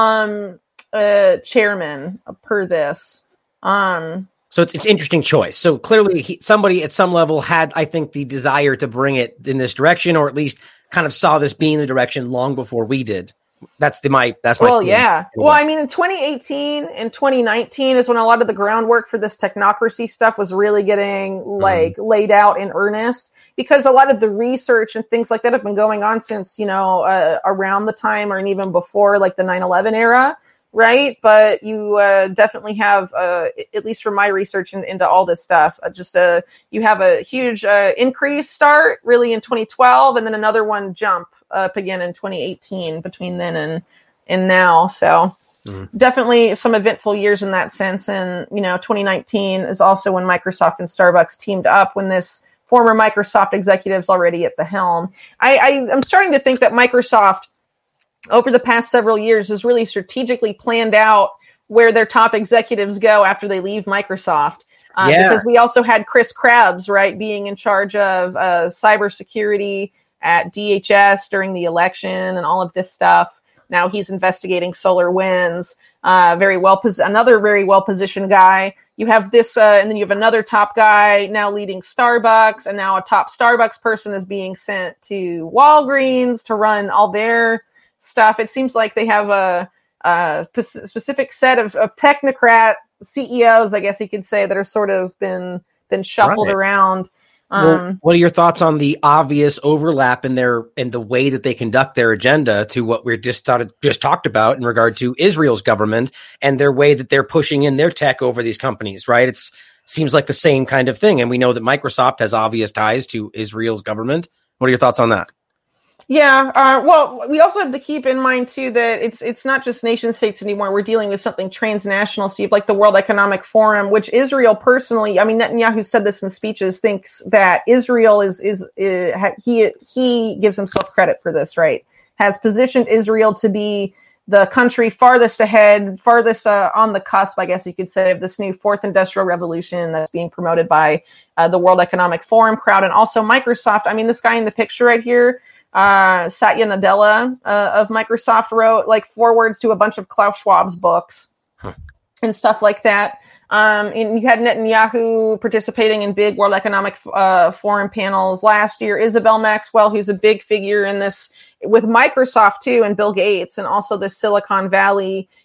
um, uh, chairman per this. Um, so it's it's an interesting choice. So clearly, he, somebody at some level had, I think, the desire to bring it in this direction, or at least kind of saw this being the direction long before we did. That's the my that's my well point. yeah well I mean in twenty eighteen and twenty nineteen is when a lot of the groundwork for this technocracy stuff was really getting like mm. laid out in earnest, because a lot of the research and things like that have been going on since, you know, uh, around the time or even before like the nine eleven era, right? But you uh, definitely have, uh, at least from my research in, into all this stuff, uh, just a you have a huge uh, increase start really in twenty twelve, and then another one jump up again in twenty eighteen between then and and now. So mm. definitely some eventful years in that sense. And, you know, twenty nineteen is also when Microsoft and Starbucks teamed up, when this former Microsoft executive's already at the helm. I, I I'm starting to think that Microsoft over the past several years has really strategically planned out where their top executives go after they leave Microsoft. Uh, yeah. Because we also had Chris Krebs, right, being in charge of uh, cybersecurity at D H S during the election and all of this stuff. Now he's investigating SolarWinds. Uh, very well, pos- another very well positioned guy. You have this, uh, and then you have another top guy now leading Starbucks, and now a top Starbucks person is being sent to Walgreens to run all their stuff. It seems like they have a, a p- specific set of, of technocrat C E Os, I guess you could say, that are sort of been been shuffled right. around. Um, well, what are your thoughts on the obvious overlap in their in the way that they conduct their agenda to what we just started just talked about in regard to Israel's government and their way that they're pushing in their tech over these companies? Right, it's seems like the same kind of thing, and we know that Microsoft has obvious ties to Israel's government. What are your thoughts on that? Yeah, uh, well, we also have to keep in mind, too, that it's it's not just nation states anymore. We're dealing with something transnational. So you have like the World Economic Forum, which Israel personally, I mean, Netanyahu said this in speeches, thinks that Israel is, is, is he he gives himself credit for this, right? Has positioned Israel to be the country farthest ahead, farthest uh, on the cusp, I guess you could say, of this new fourth industrial revolution that's being promoted by uh, the World Economic Forum crowd and also Microsoft. I mean, this guy in the picture right here, Uh, Satya Nadella uh, of Microsoft wrote like forewords to a bunch of Klaus Schwab's books huh. and stuff like that. Um, and you had Netanyahu participating in big World Economic uh, Forum panels last year. Isabel Maxwell, who's a big figure in this with Microsoft too, and Bill Gates, and also the Silicon Valley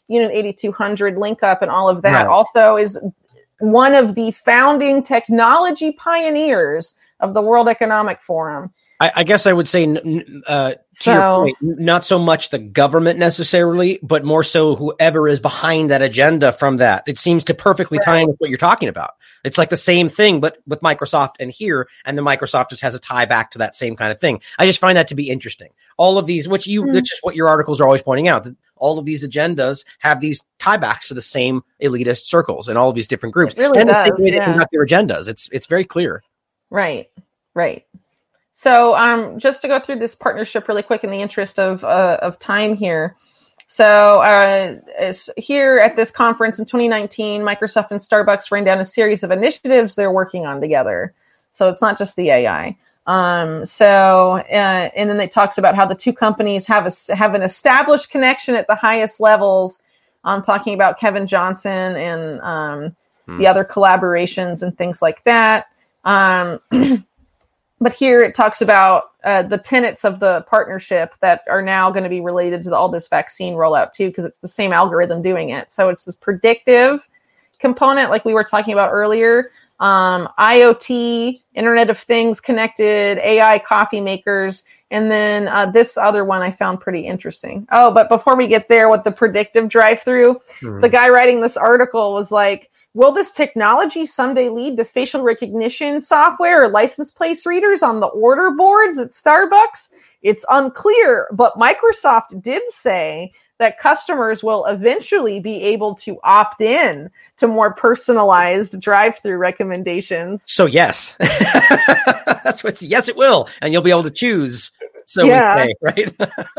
Unit eighty-two hundred link up and all of that. Right. Also is one of the founding technology pioneers of the World Economic Forum. I, I guess I would say, uh, to So- your point, not so much the government necessarily, but more so whoever is behind that agenda from that. It seems to perfectly tie in with what you're talking about. It's like the same thing, but with Microsoft and here, and then Microsoft just has a tie back to that same kind of thing. I just find that to be interesting. All of these, which you, Mm. that's just what your articles are always pointing out, that all of these agendas have these tiebacks to the same elitist circles and all of these different groups. It really and does, the way they yeah. conduct their agendas. It's, it's very clear. Right, right. So um, just to go through this partnership really quick in the interest of uh, of time here. So uh, as here at this conference in twenty nineteen, Microsoft and Starbucks ran down a series of initiatives they're working on together. So it's not just the A I. Um, so uh, and then it talks about how the two companies have a, have an established connection at the highest levels. I'm talking about Kevin Johnson and um, hmm. the other collaborations and things like that. Um, But here it talks about uh, the tenets of the partnership that are now going to be related to the, all this vaccine rollout too, because it's the same algorithm doing it. So it's this predictive component, like we were talking about earlier, um, IoT, Internet of Things connected, A I coffee makers, and then uh, this other one I found pretty interesting. Oh, but before we get there with the predictive drive-through, mm-hmm. the guy writing this article was like, will this technology someday lead to facial recognition software or license plate readers on the order boards at Starbucks? It's unclear, but Microsoft did say that customers will eventually be able to opt in to more personalized drive-through recommendations. So yes, that's what's yes, it will, and you'll be able to choose. So yeah, we say, right?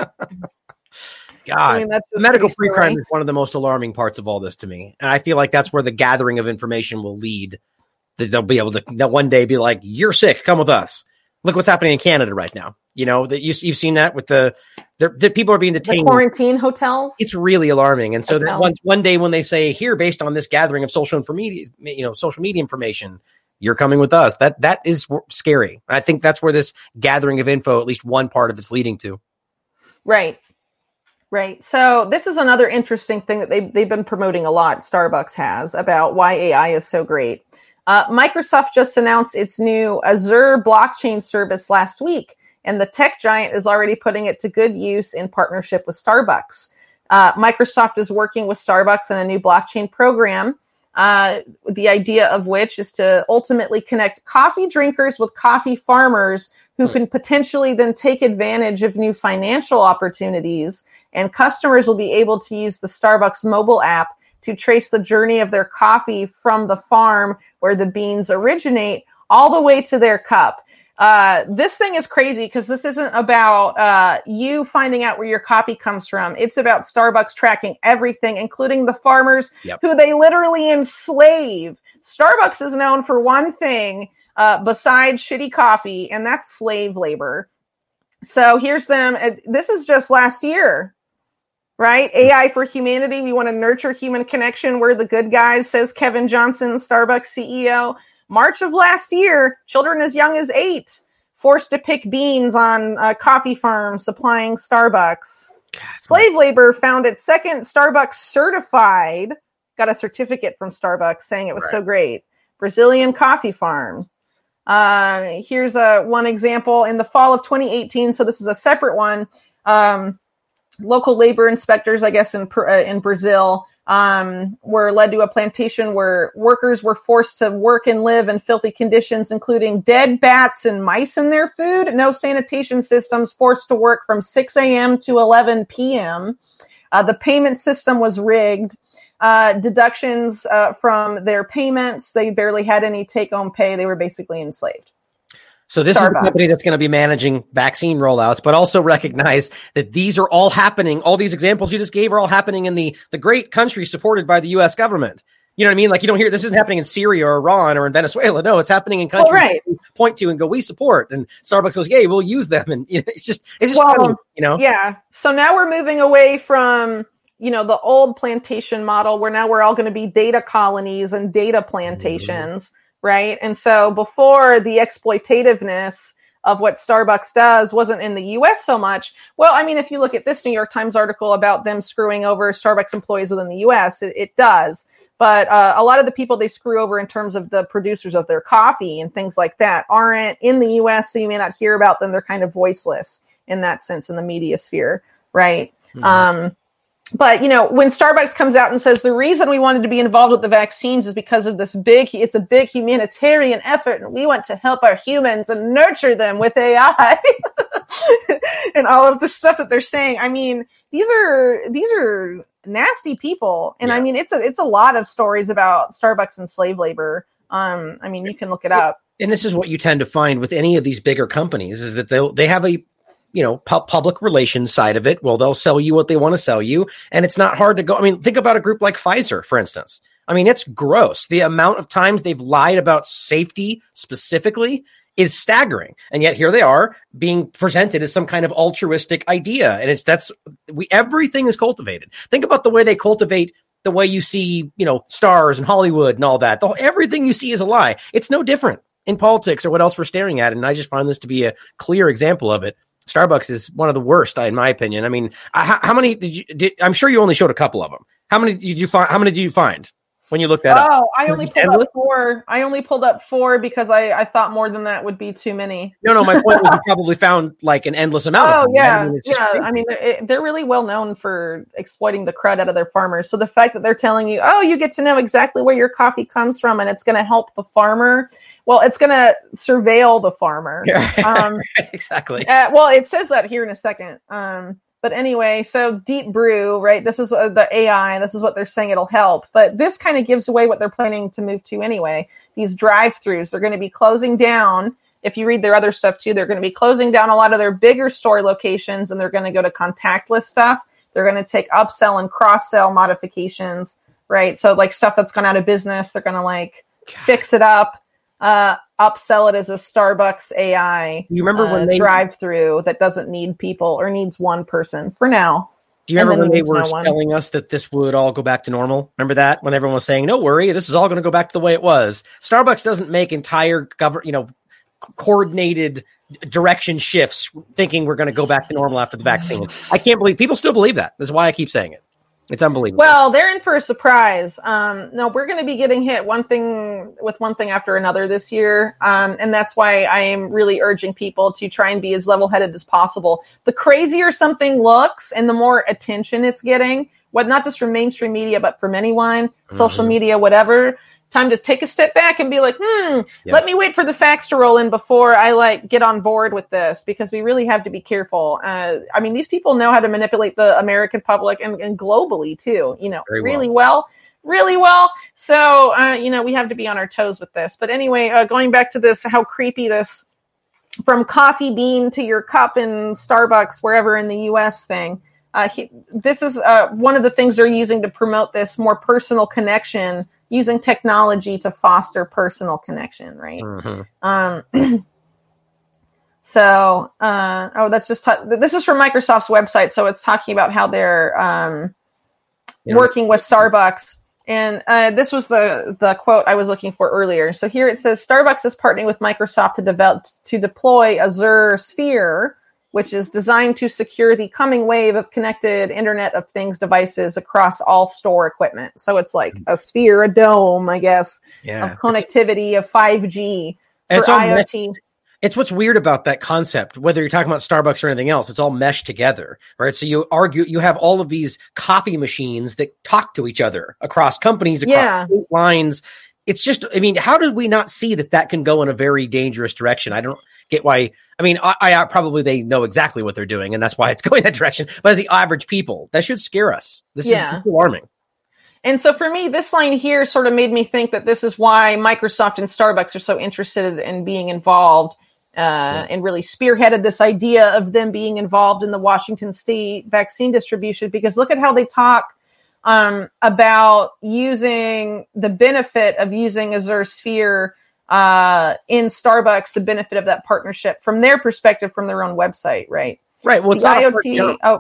God, I mean, that's medical pre-crime is one of the most alarming parts of all this to me. And I feel like that's where the gathering of information will lead. That they'll be able to they'll one day be like, you're sick, come with us. Look what's happening in Canada right now. You know, that you, you've seen that with the, the, the people are being detained. The quarantine hotels. It's really alarming. And so that one, one day when they say here, based on this gathering of social media, you know, social media information, you're coming with us. That, that is scary. I think that's where this gathering of info, at least one part of it's leading to. Right. Right. So this is another interesting thing that they've, they've been promoting a lot, Starbucks has, about why A I is so great. Uh, Microsoft just announced its new Azure blockchain service last week, and the tech giant is already putting it to good use in partnership with Starbucks. Uh, Microsoft is working with Starbucks on a new blockchain program, uh, the idea of which is to ultimately connect coffee drinkers with coffee farmers who can potentially then take advantage of new financial opportunities. And customers will be able to use the Starbucks mobile app to trace the journey of their coffee from the farm where the beans originate all the way to their cup. Uh, this thing is crazy because this isn't about uh, you finding out where your coffee comes from. It's about Starbucks tracking everything, including the farmers yep. who they literally enslave. Starbucks is known for one thing uh, besides shitty coffee, and that's slave labor. So here's them. This is just last year. Right? A I for humanity. We want to nurture human connection. We're the good guys, says Kevin Johnson, Starbucks C E O. March of last year, children as young as eight forced to pick beans on a coffee farm supplying Starbucks. God, Slave labor found its second Starbucks certified, got a certificate from Starbucks saying it was right. so great. Brazilian coffee farm. Uh, here's a one example. In the fall of twenty eighteen, so this is a separate one, um, local labor inspectors, I guess, in uh, in Brazil, um, were led to a plantation where workers were forced to work and live in filthy conditions, including dead bats and mice in their food, no sanitation systems, forced to work from six a.m. to eleven p.m. Uh, the payment system was rigged. Uh, deductions uh, from their payments. They barely had any take-home pay. They were basically enslaved. So this Starbucks. is the company that's going to be managing vaccine rollouts, but also recognize that these are all happening. All these examples you just gave are all happening in the, the great country supported by the U S government. You know what I mean? Like you don't hear this isn't happening in Syria or Iran or in Venezuela. No, it's happening in countries oh, right. that we point to and go, we support. And Starbucks goes, yay, we'll use them. And you know, it's just, it's just, well, funny, you know? Yeah. So now we're moving away from, you know, the old plantation model where now we're all going to be data colonies and data plantations. Mm-hmm. Right. And so before the exploitativeness of what Starbucks does wasn't in the U S so much. Well, I mean, if you look at this New York Times article about them screwing over Starbucks employees within the U S, it, it does. But uh, a lot of the people they screw over in terms of the producers of their coffee and things like that aren't in the U S, so you may not hear about them. They're kind of voiceless in that sense in the media sphere, right? Mm-hmm. Um, but, you know, when Starbucks comes out and says the reason we wanted to be involved with the vaccines is because of this big, it's a big humanitarian effort, and we want to help our humans and nurture them with A I and all of the stuff that they're saying. I mean, these are, these are nasty people. And yeah. I mean, it's a, it's a lot of stories about Starbucks and slave labor. Um, I mean, you can look it up. And this is what you tend to find with any of these bigger companies is that they they have a, you know, pu- public relations side of it. Well, they'll sell you what they want to sell you. And it's not hard to go. I mean, think about a group like Pfizer, for instance. I mean, it's gross. The amount of times they've lied about safety specifically is staggering. And yet here they are being presented as some kind of altruistic idea. And it's that's we everything is cultivated. Think about the way they cultivate the way you see, you know, stars and Hollywood and all that. The, everything you see is a lie. It's no different in politics or what else we're staring at. And I just find this to be a clear example of it. Starbucks is one of the worst, in my opinion. I mean, how, how many did you, did, I'm sure you only showed a couple of them. How many did you find? How many did you find when you looked that oh, up? Oh, I only pulled endless? up four. I only pulled up four because I, I thought more than that would be too many. No, no, my point was you probably found like an endless amount. Oh, of them. yeah. I mean, yeah. I mean, they're, they're really well known for exploiting the crud out of their farmers. So the fact that they're telling you, oh, you get to know exactly where your coffee comes from and it's going to help the farmer. Well, it's going to surveil the farmer. Yeah, um, exactly. Uh, well, it says that here in a second. Um, but anyway, so Deep Brew, right? This is uh, the A I. This is what they're saying it'll help. But this kind of gives away what they're planning to move to anyway. These drive-thrus, they're going to be closing down. If you read their other stuff too, they're going to be closing down a lot of their bigger store locations, and they're going to go to contactless stuff. They're going to take upsell and cross-sell modifications, right? So like stuff that's gone out of business, they're going to like God. fix it up. Uh, upsell it as a Starbucks A I. You remember uh, when they drive-through that doesn't need people or needs one person for now. Do you remember when they were no telling us that this would all go back to normal? Remember that when everyone was saying, "No worry, this is all going to go back to the way it was." Starbucks doesn't make entire gover- you know, coordinated direction shifts thinking we're going to go back to normal after the vaccine. I can't believe people still believe that. This is why I keep saying it. It's unbelievable. Well, they're in for a surprise. Um, no, we're going to be getting hit one thing with one thing after another this year. Um, and that's why I am really urging people to try and be as level-headed as possible. The crazier something looks and the more attention it's getting, what not just from mainstream media, but from anyone, mm-hmm. social media, whatever, time to take a step back and be like, hmm, yes. let me wait for the facts to roll in before I like get on board with this, because we really have to be careful. Uh, I mean, these people know how to manipulate the American public and, and globally too, you know, Very really well. well, really well. So, uh, you know, we have to be on our toes with this. But anyway, uh, going back to this, how creepy this from coffee bean to your cup in Starbucks, wherever in the U S thing. Uh, he, this is uh, one of the things they're using to promote this more personal connection, using technology to foster personal connection, right? Mm-hmm. Um, so, uh, oh, that's just, t- this is from Microsoft's website. So it's talking about how they're um, yeah. working with Starbucks. And uh, this was the, the quote I was looking for earlier. So here it says, Starbucks is partnering with Microsoft to develop, to deploy Azure Sphere, which is designed to secure the coming wave of connected Internet of Things devices across all store equipment. So it's like a sphere, a dome, I guess, yeah. of connectivity, it's, of five G for it's IoT. Meshed. It's what's weird about that concept, whether you're talking about Starbucks or anything else, it's all meshed together, right? So you argue, you have all of these coffee machines that talk to each other across companies, across yeah. lines. It's just, I mean, how did we not see that that can go in a very dangerous direction? I don't get why. I mean, I, I probably they know exactly what they're doing, and that's why it's going that direction. But as the average people, that should scare us. This yeah. is alarming. And so for me, this line here sort of made me think that this is why Microsoft and Starbucks are so interested in being involved uh, yeah. and really spearheaded this idea of them being involved in the Washington State vaccine distribution, because look at how they talk um, about using the benefit of using Azure Sphere uh, in Starbucks, the benefit of that partnership from their perspective, from their own website, right? Right. Well, it's the not IoT. Oh,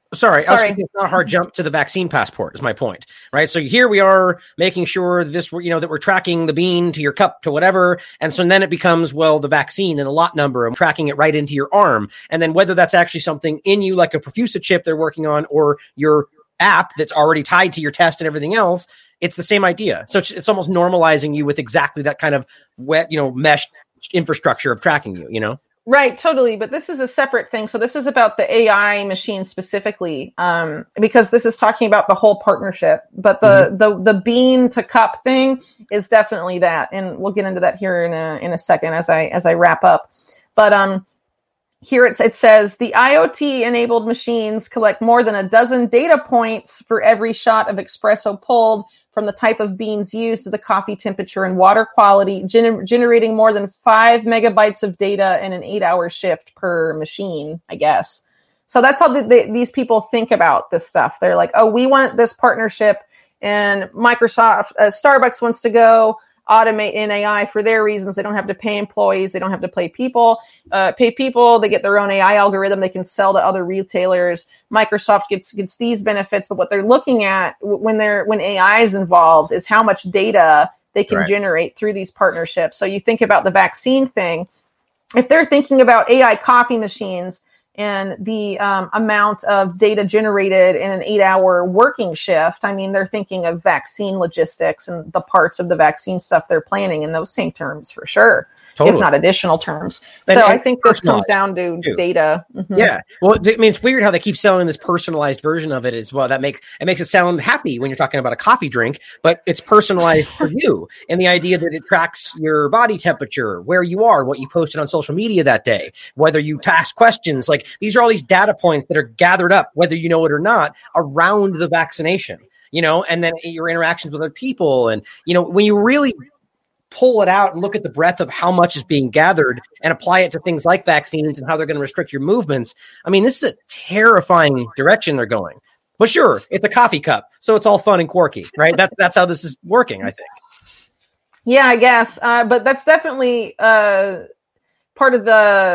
Sorry, Sorry. I was thinking it's not a hard jump to the vaccine passport is my point, right? So here we are making sure this, you know, that we're tracking the bean to your cup to whatever. And so then it becomes, well, the vaccine and the lot number and tracking it right into your arm. And then whether that's actually something in you, like a Profusa chip they're working on, or your app that's already tied to your test and everything else, it's the same idea. So it's, it's almost normalizing you with exactly that kind of wet, you know, mesh infrastructure of tracking you, you know? Right, totally. But this is a separate thing. So this is about the A I machine specifically, um, because this is talking about the whole partnership. But the, mm-hmm. the the bean to cup thing is definitely that, and we'll get into that here in a in a second as I as I wrap up. But um, here it it says the IoT enabled machines collect more than a dozen data points for every shot of espresso pulled, from the type of beans used to the coffee temperature and water quality, gener- generating more than five megabytes of data in an eight-hour shift per machine, I guess. So that's how the, the, these people think about this stuff. They're like, oh, we want this partnership, and Microsoft, uh, Starbucks wants to go automate in A I for their reasons. They don't have to pay employees. They don't have to pay people, uh, pay people. They get their own A I algorithm they can sell to other retailers. Microsoft gets, gets these benefits, but what they're looking at when they're, when A I is involved is how much data they can right. generate through these partnerships. So you think about the vaccine thing. If they're thinking about A I coffee machines and the um, amount of data generated in an eight-hour working shift, I mean, they're thinking of vaccine logistics and the parts of the vaccine stuff they're planning in those same terms for sure, totally. If not additional terms. And, so and I think this comes down to too. data. Mm-hmm. Yeah. Well, I mean, it's weird how they keep selling this personalized version of it as well. That makes it makes it sound happy when you're talking about a coffee drink, but it's personalized for you. And the idea that it tracks your body temperature, where you are, what you posted on social media that day, whether you ask questions, like these are all these data points that are gathered up, whether you know it or not, around the vaccination, you know, and then your interactions with other people. And, you know, when you really pull it out and look at the breadth of how much is being gathered and apply it to things like vaccines and how they're going to restrict your movements. I mean, this is a terrifying direction they're going. But sure, it's a coffee cup, so it's all fun and quirky, right? That, that's how this is working, I think. Yeah, I guess. Uh, but that's definitely uh, part of the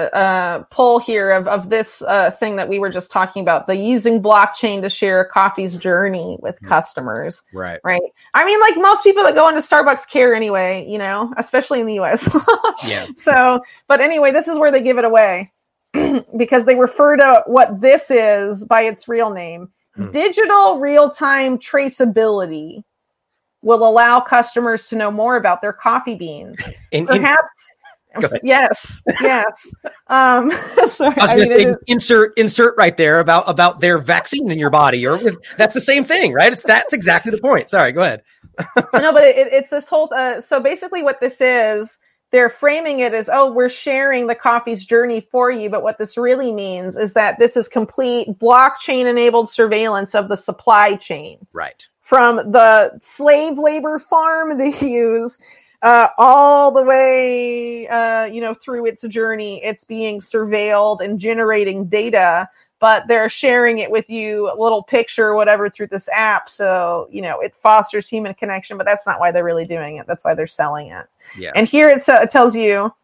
uh, pull here of, of this uh, thing that we were just talking about, the using blockchain to share coffee's journey with customers. Right. Right. I mean, like most people that go into Starbucks care anyway, you know, especially in the U S. Yeah. So, but anyway, this is where they give it away because they refer to what this is by its real name. Hmm. Digital real-time traceability will allow customers to know more about their coffee beans. In, Perhaps... In- Yes, yes. Um, sorry, I was going to say, insert, insert right there about, about their vaccine in your body, or that's the same thing, right? It's that's exactly the point. Sorry, go ahead. No, but it, it's this whole. Uh, so basically, what this is, they're framing it as, oh, we're sharing the coffee's journey for you. But what this really means is that this is complete blockchain-enabled surveillance of the supply chain, right? From the slave labor farm they use. Uh, all the way, uh, you know, through its journey, it's being surveilled and generating data, but they're sharing it with you, a little picture or whatever through this app. So, you know, it fosters human connection, but that's not why they're really doing it. That's why they're selling it. Yeah. And here it, uh, tells you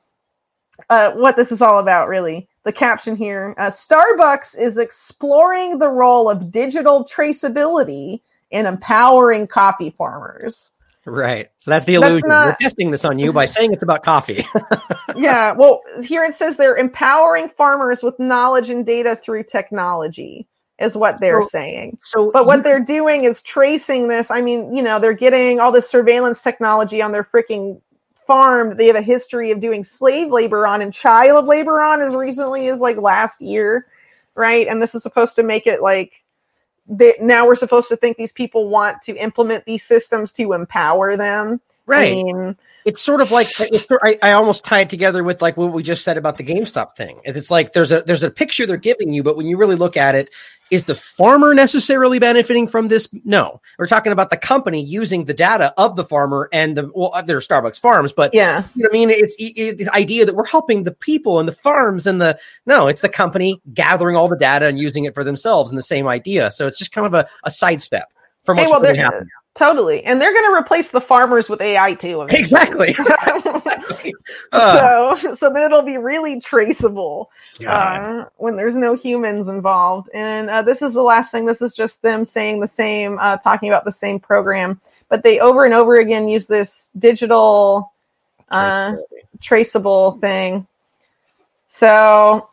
uh, what this is all about, really. The caption here, uh, Starbucks is exploring the role of digital traceability in empowering coffee farmers. Right. So that's the illusion. That's not... We're testing this on you by saying it's about coffee. Yeah. Well, here it says they're empowering farmers with knowledge and data through technology is what they're so, saying. So, But what you... they're doing is tracing this. I mean, you know, they're getting all this surveillance technology on their freaking farm that they have a history of doing slave labor on and child labor on as recently as like last year. Right. And this is supposed to make it like, They, now we're supposed to think these people want to implement these systems to empower them. Right. I mean, it's sort of like, it's, I, I almost tie it together with like what we just said about the GameStop thing. Is it's like there's a there's a picture they're giving you, but when you really look at it, is the farmer necessarily benefiting from this? No. We're talking about the company using the data of the farmer and the, well, there are Starbucks farms, but yeah, you know what I mean? It's, it's the idea that we're helping the people and the farms and the, no, it's the company gathering all the data and using it for themselves, and the same idea. So it's just kind of a, a sidestep from what's hey, well, really happening. Totally. And they're going to replace the farmers with A I too. Exactly. uh. So, so then it'll be really traceable uh, when there's no humans involved. And uh, this is the last thing. This is just them saying the same, uh, talking about the same program, but they over and over again use this digital uh, traceable thing. So,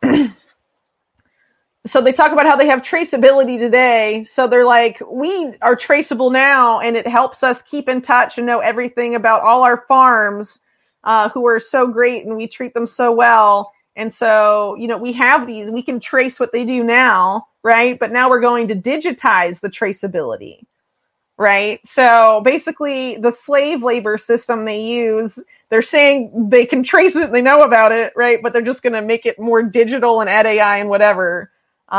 so they talk about how they have traceability today. So they're like, we are traceable now, and it helps us keep in touch and know everything about all our farms uh, who are so great, and we treat them so well. And so, you know, we have these, we can trace what they do now, right? But now we're going to digitize the traceability, right? So basically the slave labor system they use, they're saying they can trace it, they know about it, right? But they're just going to make it more digital and add A I and whatever.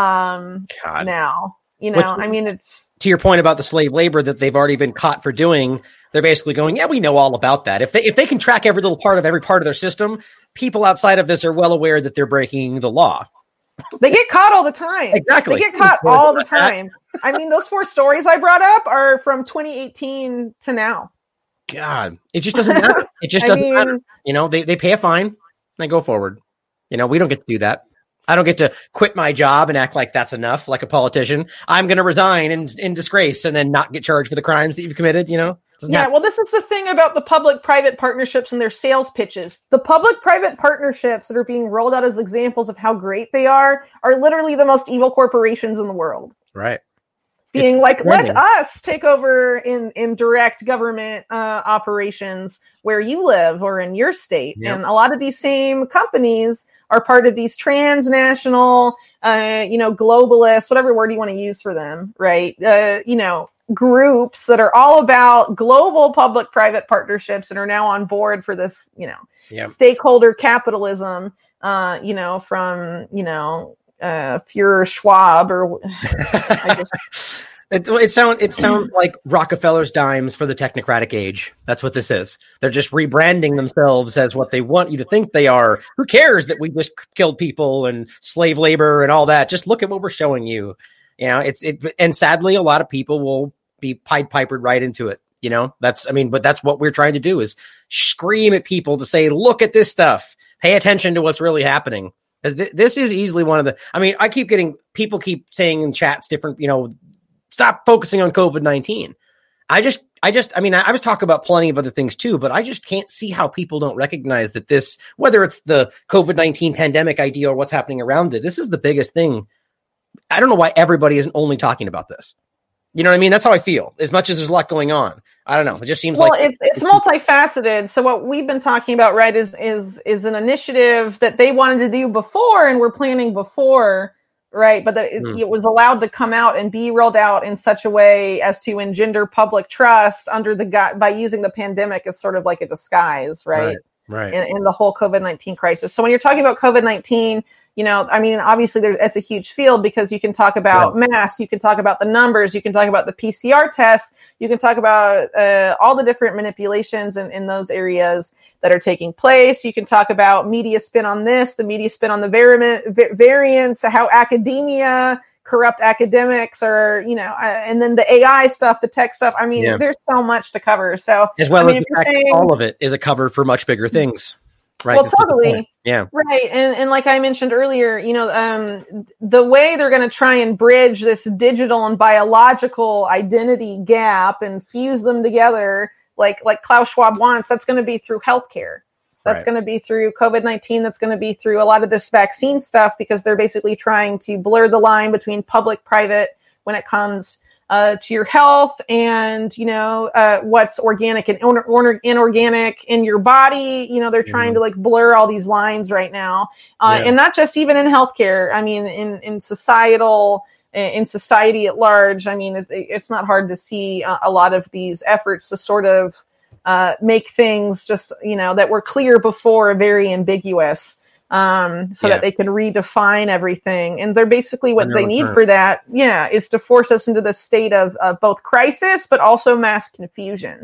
Um, God. Now, you know, Which, I mean, it's to your point about the slave labor that they've already been caught for doing. They're basically going, yeah, we know all about that. If they, if they can track every little part of every part of their system, people outside of this are well aware that they're breaking the law. They get caught all the time. Exactly. They get caught all the time. I mean, those four stories I brought up are from twenty eighteen to now. God, it just doesn't matter. It just doesn't I mean, matter. You know, they, they pay a fine and they go forward. You know, we don't get to do that. I don't get to quit my job and act like that's enough, like a politician. I'm going to resign in, in disgrace and then not get charged for the crimes that you've committed, you know? Yeah, happen. Well, this is the thing about the public-private partnerships and their sales pitches. The public-private partnerships that are being rolled out as examples of how great they are are literally the most evil corporations in the world. Right. Being it's like, let us take over in, in direct government uh, operations where you live or in your state. Yep. And a lot of these same companies are part of these transnational, uh, you know, globalist, whatever word you want to use for them, right? Uh, you know, groups that are all about global public-private partnerships and are now on board for this, you know, yep. stakeholder capitalism, uh, you know, from, you know, uh, Fuhrer Schwab or I just... It, it sounds it sounds like Rockefeller's dimes for the technocratic age. That's what this is. They're just rebranding themselves as what they want you to think they are. Who cares that we just killed people and slave labor and all that? Just look at what we're showing you. You know, it's it, and sadly, a lot of people will be Pied Pipered right into it. You know, that's I mean, but that's what we're trying to do is scream at people to say, look at this stuff. Pay attention to what's really happening. This is easily one of the. I mean, I keep getting people keep saying in chats different. You know. Stop focusing on COVID nineteen. I just, I just, I mean, I, I was talking about plenty of other things too, but I just can't see how people don't recognize that this, whether it's the COVID nineteen pandemic idea or what's happening around it, this is the biggest thing. I don't know why everybody isn't only talking about this. You know what I mean? That's how I feel. As much as there's a lot going on, I don't know. It just seems well, like it's it's multifaceted. So what we've been talking about, right, is is is an initiative that they wanted to do before and were planning before. Right, but that it, mm. it was allowed to come out and be rolled out in such a way as to engender public trust under the gu- by using the pandemic as sort of like a disguise, right? Right. right. In, in the whole COVID nineteen crisis. So when you're talking about COVID nineteen, you know, I mean, obviously there's it's a huge field because you can talk about right. masks, you can talk about the numbers, you can talk about the P C R test, you can talk about uh, all the different manipulations in, in those areas that are taking place. You can talk about media spin on this, the media spin on the variant, variants, how academia, corrupt academics are, you know, uh, and then the A I stuff, the tech stuff. I mean, yeah. there's so much to cover. So as well I as mean, the fact saying, all of it is a cover for much bigger things. Right. Well, totally. Yeah. Right. And and like I mentioned earlier, you know, um, the way they're going to try and bridge this digital and biological identity gap and fuse them together, like like Klaus Schwab wants, that's going to be through healthcare. That's right. going to be through COVID nineteen. That's going to be through a lot of this vaccine stuff because they're basically trying to blur the line between public, private when it comes uh, to your health and, you know, uh, what's organic and or- or- inorganic in your body. You know, they're trying mm-hmm. to like blur all these lines right now. Uh, yeah. And not just even in healthcare. I mean, in, in societal in society at large, I mean, it, it's not hard to see a, a lot of these efforts to sort of uh, make things just, you know, that were clear before very ambiguous um, so yeah. that they can redefine everything. And they're basically what they need for that, yeah, is to force us into the state of, of both crisis, but also mass confusion.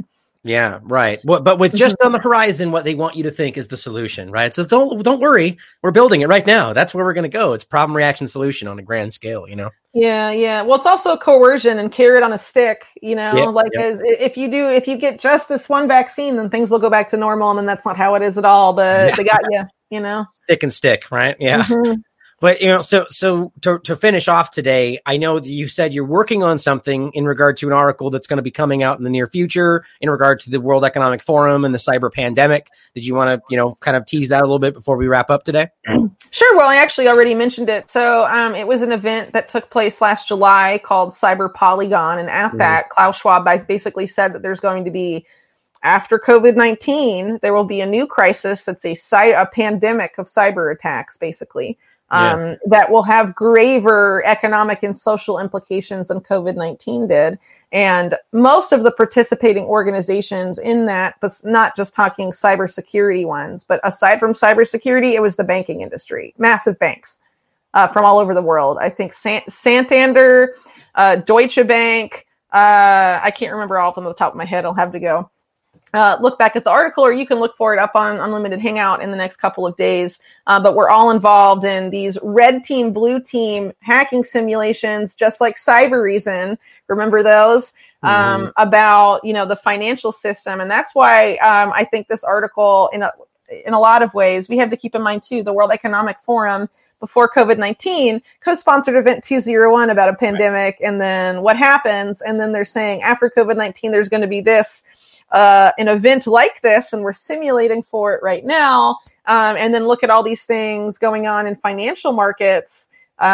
Yeah, right. But, but with just on the horizon, what they want you to think is the solution, right? So don't don't worry, we're building it right now. That's where we're going to go. It's problem, reaction, solution on a grand scale, you know? Yeah, yeah. Well, it's also coercion and carrot on a stick, you know, Yep, like yep. as, if you do, if you get just this one vaccine, then things will go back to normal. And then that's not how it is at all. But Yeah. they got you, you know? Stick and stick, right? Yeah. Mhm. But, you know, so so to, to finish off today, I know that you said you're working on something in regard to an article that's going to be coming out in the near future in regard to the World Economic Forum and the cyber pandemic. Did you want to, you know, kind of tease that a little bit before we wrap up today? Sure. Well, I actually already mentioned it. So um, it was an event that took place last July called Cyber Polygon. And at Mhm. that, Klaus Schwab basically said that there's going to be, after COVID nineteen, there will be a new crisis that's a, cy- a pandemic of cyber attacks, basically. Um, Yeah. that will have graver economic and social implications than COVID nineteen did. And most of the participating organizations in that, but not just talking cybersecurity ones, but aside from cybersecurity, it was the banking industry, massive banks uh, from all over the world. I think San- Santander, uh, Deutsche Bank, uh, I can't remember all of them off the top of my head. I'll have to go Uh, look back at the article, or you can look for it up on Unlimited Hangout in the next couple of days. Uh, but we're all involved in these red team, blue team hacking simulations, just like Cybereason. Remember those? Um, Mm-hmm. About, you know, the financial system. And that's why um, I think this article, in a, in a lot of ways, we have to keep in mind, too, the World Economic Forum before COVID nineteen co-sponsored Event two oh one about a pandemic. Right. And then what happens? And then they're saying after COVID nineteen, there's going to be this. Uh, an event like this, and we're simulating for it right now. Um, and then look at all these things going on in financial markets.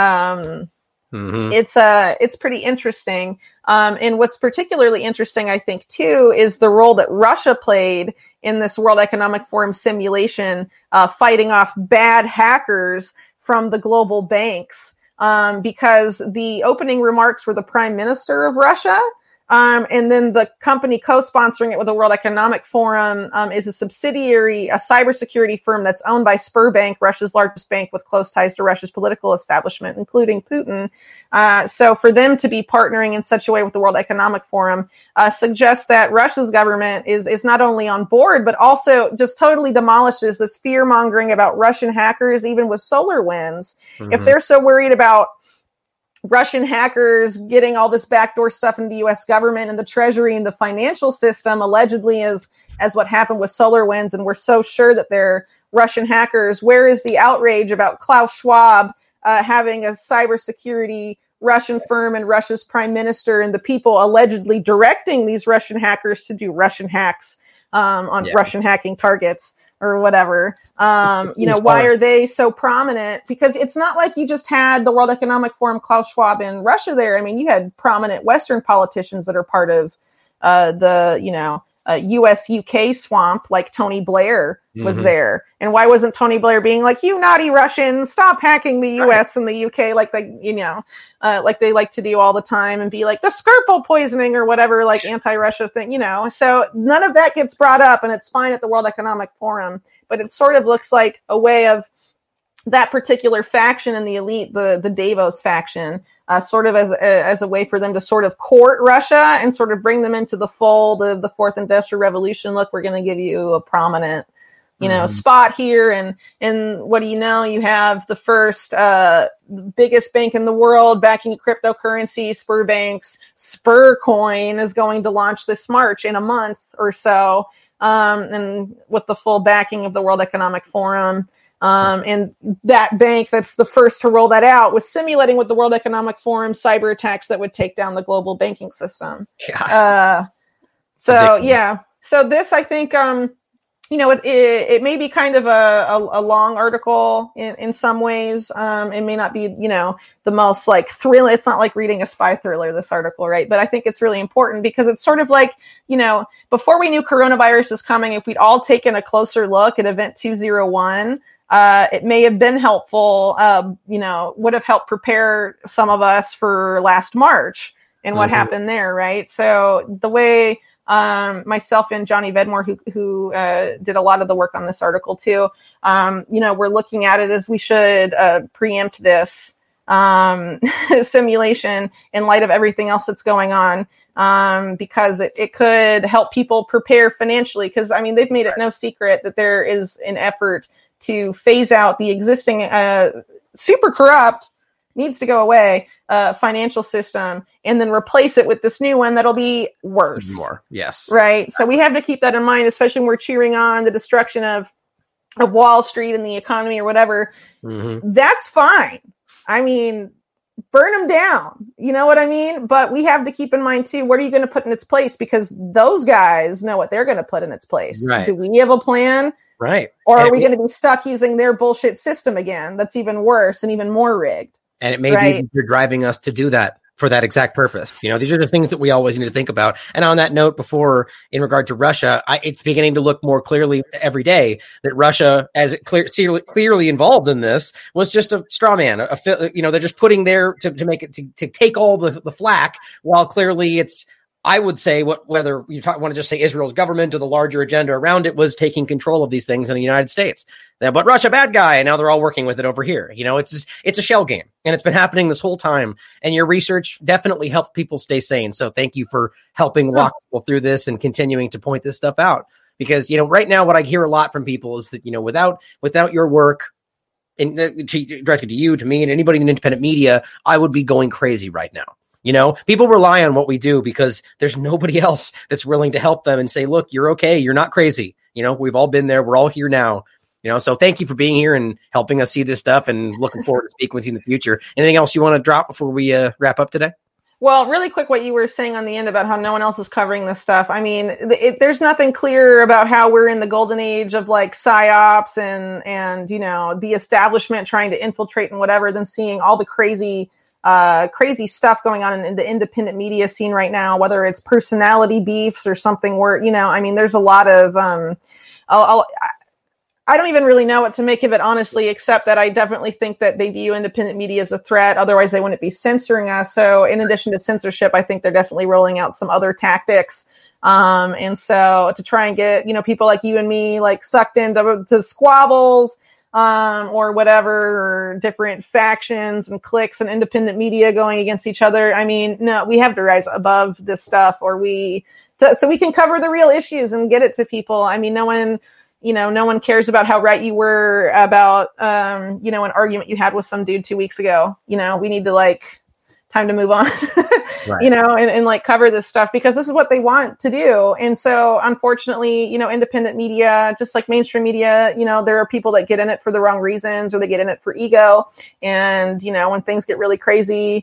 Um, mm-hmm. It's uh, it's pretty interesting. Um, and what's particularly interesting, I think, too, is the role that Russia played in this World Economic Forum simulation, uh, fighting off bad hackers from the global banks. Um, because the opening remarks were the Prime Minister of Russia. Um, and then the company co-sponsoring it with the World Economic Forum um, is a subsidiary, a cybersecurity firm that's owned by Sberbank, Russia's largest bank with close ties to Russia's political establishment, including Putin. Uh, so for them to be partnering in such a way with the World Economic Forum uh, suggests that Russia's government is, is not only on board, but also just totally demolishes this fear-mongering about Russian hackers, even with SolarWinds. Mm-hmm. If they're so worried about Russian hackers getting all this backdoor stuff in the U S government and the treasury and the financial system, allegedly as, as what happened with SolarWinds, and we're so sure that they're Russian hackers, where is the outrage about Klaus Schwab uh, having a cybersecurity Russian firm and Russia's prime minister and the people allegedly directing these Russian hackers to do Russian hacks um, on yeah. Russian hacking targets? Or whatever, um, you know, why are they so prominent? Because it's not like you just had the World Economic Forum, Klaus Schwab in Russia there. I mean, you had prominent Western politicians that are part of uh, the, you know, uh, U S U K swamp, like Tony Blair was mm-hmm. there. And why wasn't Tony Blair being like, you naughty Russians, stop hacking the U S right. and the U K, like they, you know, uh, like they like to do all the time, and be like the Skripal poisoning or whatever, like anti-Russia thing, you know. So none of that gets brought up, and it's fine at the World Economic Forum, but it sort of looks like a way of that particular faction in the elite, the, the Davos faction, uh, sort of as a, as a way for them to sort of court Russia and sort of bring them into the fold of the fourth industrial revolution. Look, we're going to give you a prominent, you know, mm-hmm. spot here. And, and what do you know? You have the first, uh, biggest bank in the world backing cryptocurrency, Sberbank's Sbercoin is going to launch this March in a month or so. Um, and with the full backing of the World Economic Forum. Um, and that bank that's the first to roll that out was simulating with the World Economic Forum cyber attacks that would take down the global banking system. Uh, so, yeah. So this, I think, um, you know, it, it, it may be kind of a, a, a long article in, in some ways. Um, it may not be, you know, the most like thrilling. It's not like reading a spy thriller, this article, right? But I think it's really important because it's sort of like, you know, before we knew coronavirus is coming, if we'd all taken a closer look at Event two oh one, Uh, it may have been helpful, uh, you know, would have helped prepare some of us for last March and what mm-hmm. happened there, right? So the way um, myself and Johnny Vedmore, who, who uh, did a lot of the work on this article too, um, you know, we're looking at it as we should uh, preempt this um, simulation in light of everything else that's going on. um, because it, it could help people prepare financially. Because, I mean, they've made it no secret that there is an effort to phase out the existing uh, super corrupt, needs to go away, uh, financial system, and then replace it with this new one that'll be worse. More, yes. Right. So we have to keep that in mind, especially when we're cheering on the destruction of, of Wall Street and the economy or whatever. Mm-hmm. That's fine. I mean, burn them down. You know what I mean? But we have to keep in mind, too, what are you going to put in its place? Because those guys know what they're going to put in its place. Right. Do we have a plan? Right. Or are and we going to be stuck using their bullshit system again? That's even worse and even more rigged. And it may right? be you're driving us to do that for that exact purpose. You know, these are the things that we always need to think about. And on that note, before, in regard to Russia, I, it's beginning to look more clearly every day that Russia, as it clear, clearly involved in this, was just a straw man. A, a, you know, they're just putting there to, to make it, to, to take all the, the flack, while clearly it's, I would say, what whether you talk, want to just say Israel's government or the larger agenda around it was taking control of these things in the United States. But Russia, bad guy, and now they're all working with it over here. You know, it's just, it's a shell game, and it's been happening this whole time. And your research definitely helped people stay sane. So thank you for helping walk people through this and continuing to point this stuff out. Because, you know, right now what I hear a lot from people is that, you know, without without your work, and directed to you, to me, and anybody in independent media, I would be going crazy right now. You know, people rely on what we do because there's nobody else that's willing to help them and say, look, you're okay. You're not crazy. You know, we've all been there. We're all here now. You know, so thank you for being here and helping us see this stuff, and looking forward to speaking with you in the future. Anything else you want to drop before we uh, wrap up today? Well, really quick, what you were saying on the end about how no one else is covering this stuff. I mean, it, there's nothing clear about how we're in the golden age of like psyops and, and, you know, the establishment trying to infiltrate and whatever, than seeing all the crazy uh, crazy stuff going on in, in the independent media scene right now, whether it's personality beefs or something where, you know, I mean, there's a lot of, um, I'll, I'll, I don't even really know what to make of it, honestly, except that I definitely think that they view independent media as a threat. Otherwise, they wouldn't be censoring us. So in addition to censorship, I think they're definitely rolling out some other tactics. Um, and so to try and get, you know, people like you and me, like sucked into to squabbles, um, or whatever, or different factions and cliques and independent media going against each other. I mean, no, we have to rise above this stuff, or we, to, so we can cover the real issues and get it to people. I mean, no one, you know, no one cares about how right you were about, um, you know, an argument you had with some dude two weeks ago. You know, we need to like, time to move on, right. you know, and, and like cover this stuff because this is what they want to do. And so unfortunately, you know, independent media, just like mainstream media, you know, there are people that get in it for the wrong reasons, or they get in it for ego. And, you know, when things get really crazy,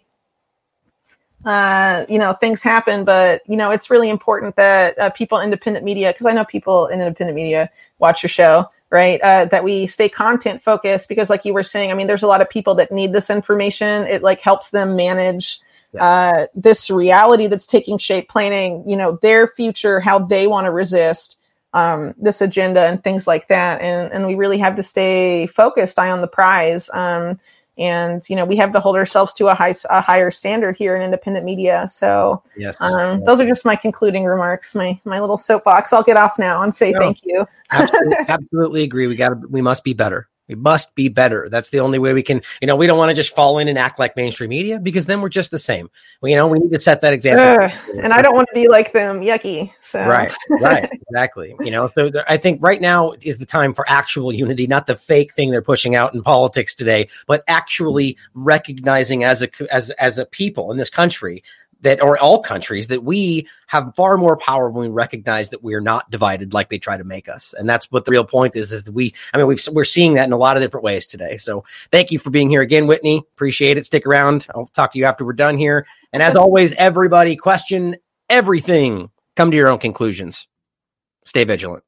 uh, you know, things happen, but, you know, it's really important that uh, people in independent media, because I know people in independent media watch your show, right? Uh, that we stay content focused, because like you were saying, I mean, there's a lot of people that need this information. It like helps them manage yes. uh, this reality that's taking shape, planning, you know, their future, how they want to resist um, this agenda and things like that. And, and we really have to stay focused, eye on the prize. Um, And, you know, we have to hold ourselves to a high, a higher standard here in independent media. So yes. um, those are just my concluding remarks, my, my little soapbox. I'll get off now and say no, thank you. absolutely, absolutely agree. We got to, we must be better. We must be better. That's the only way we can, you know, we don't want to just fall in and act like mainstream media, because then we're just the same. We, you know, we need to set that example. Uh, and I don't want to be like them. Yucky. So. Right, right, exactly. You know, so the, I think right now is the time for actual unity, not the fake thing they're pushing out in politics today, but actually recognizing as a, as, as a people in this country that, or all countries, that we have far more power when we recognize that we are not divided like they try to make us. And that's what the real point is, is that we, I mean, we've, we're seeing that in a lot of different ways today. So thank you for being here again, Whitney. Appreciate it. Stick around. I'll talk to you after we're done here. And as always, everybody, question everything. Come to your own conclusions. Stay vigilant.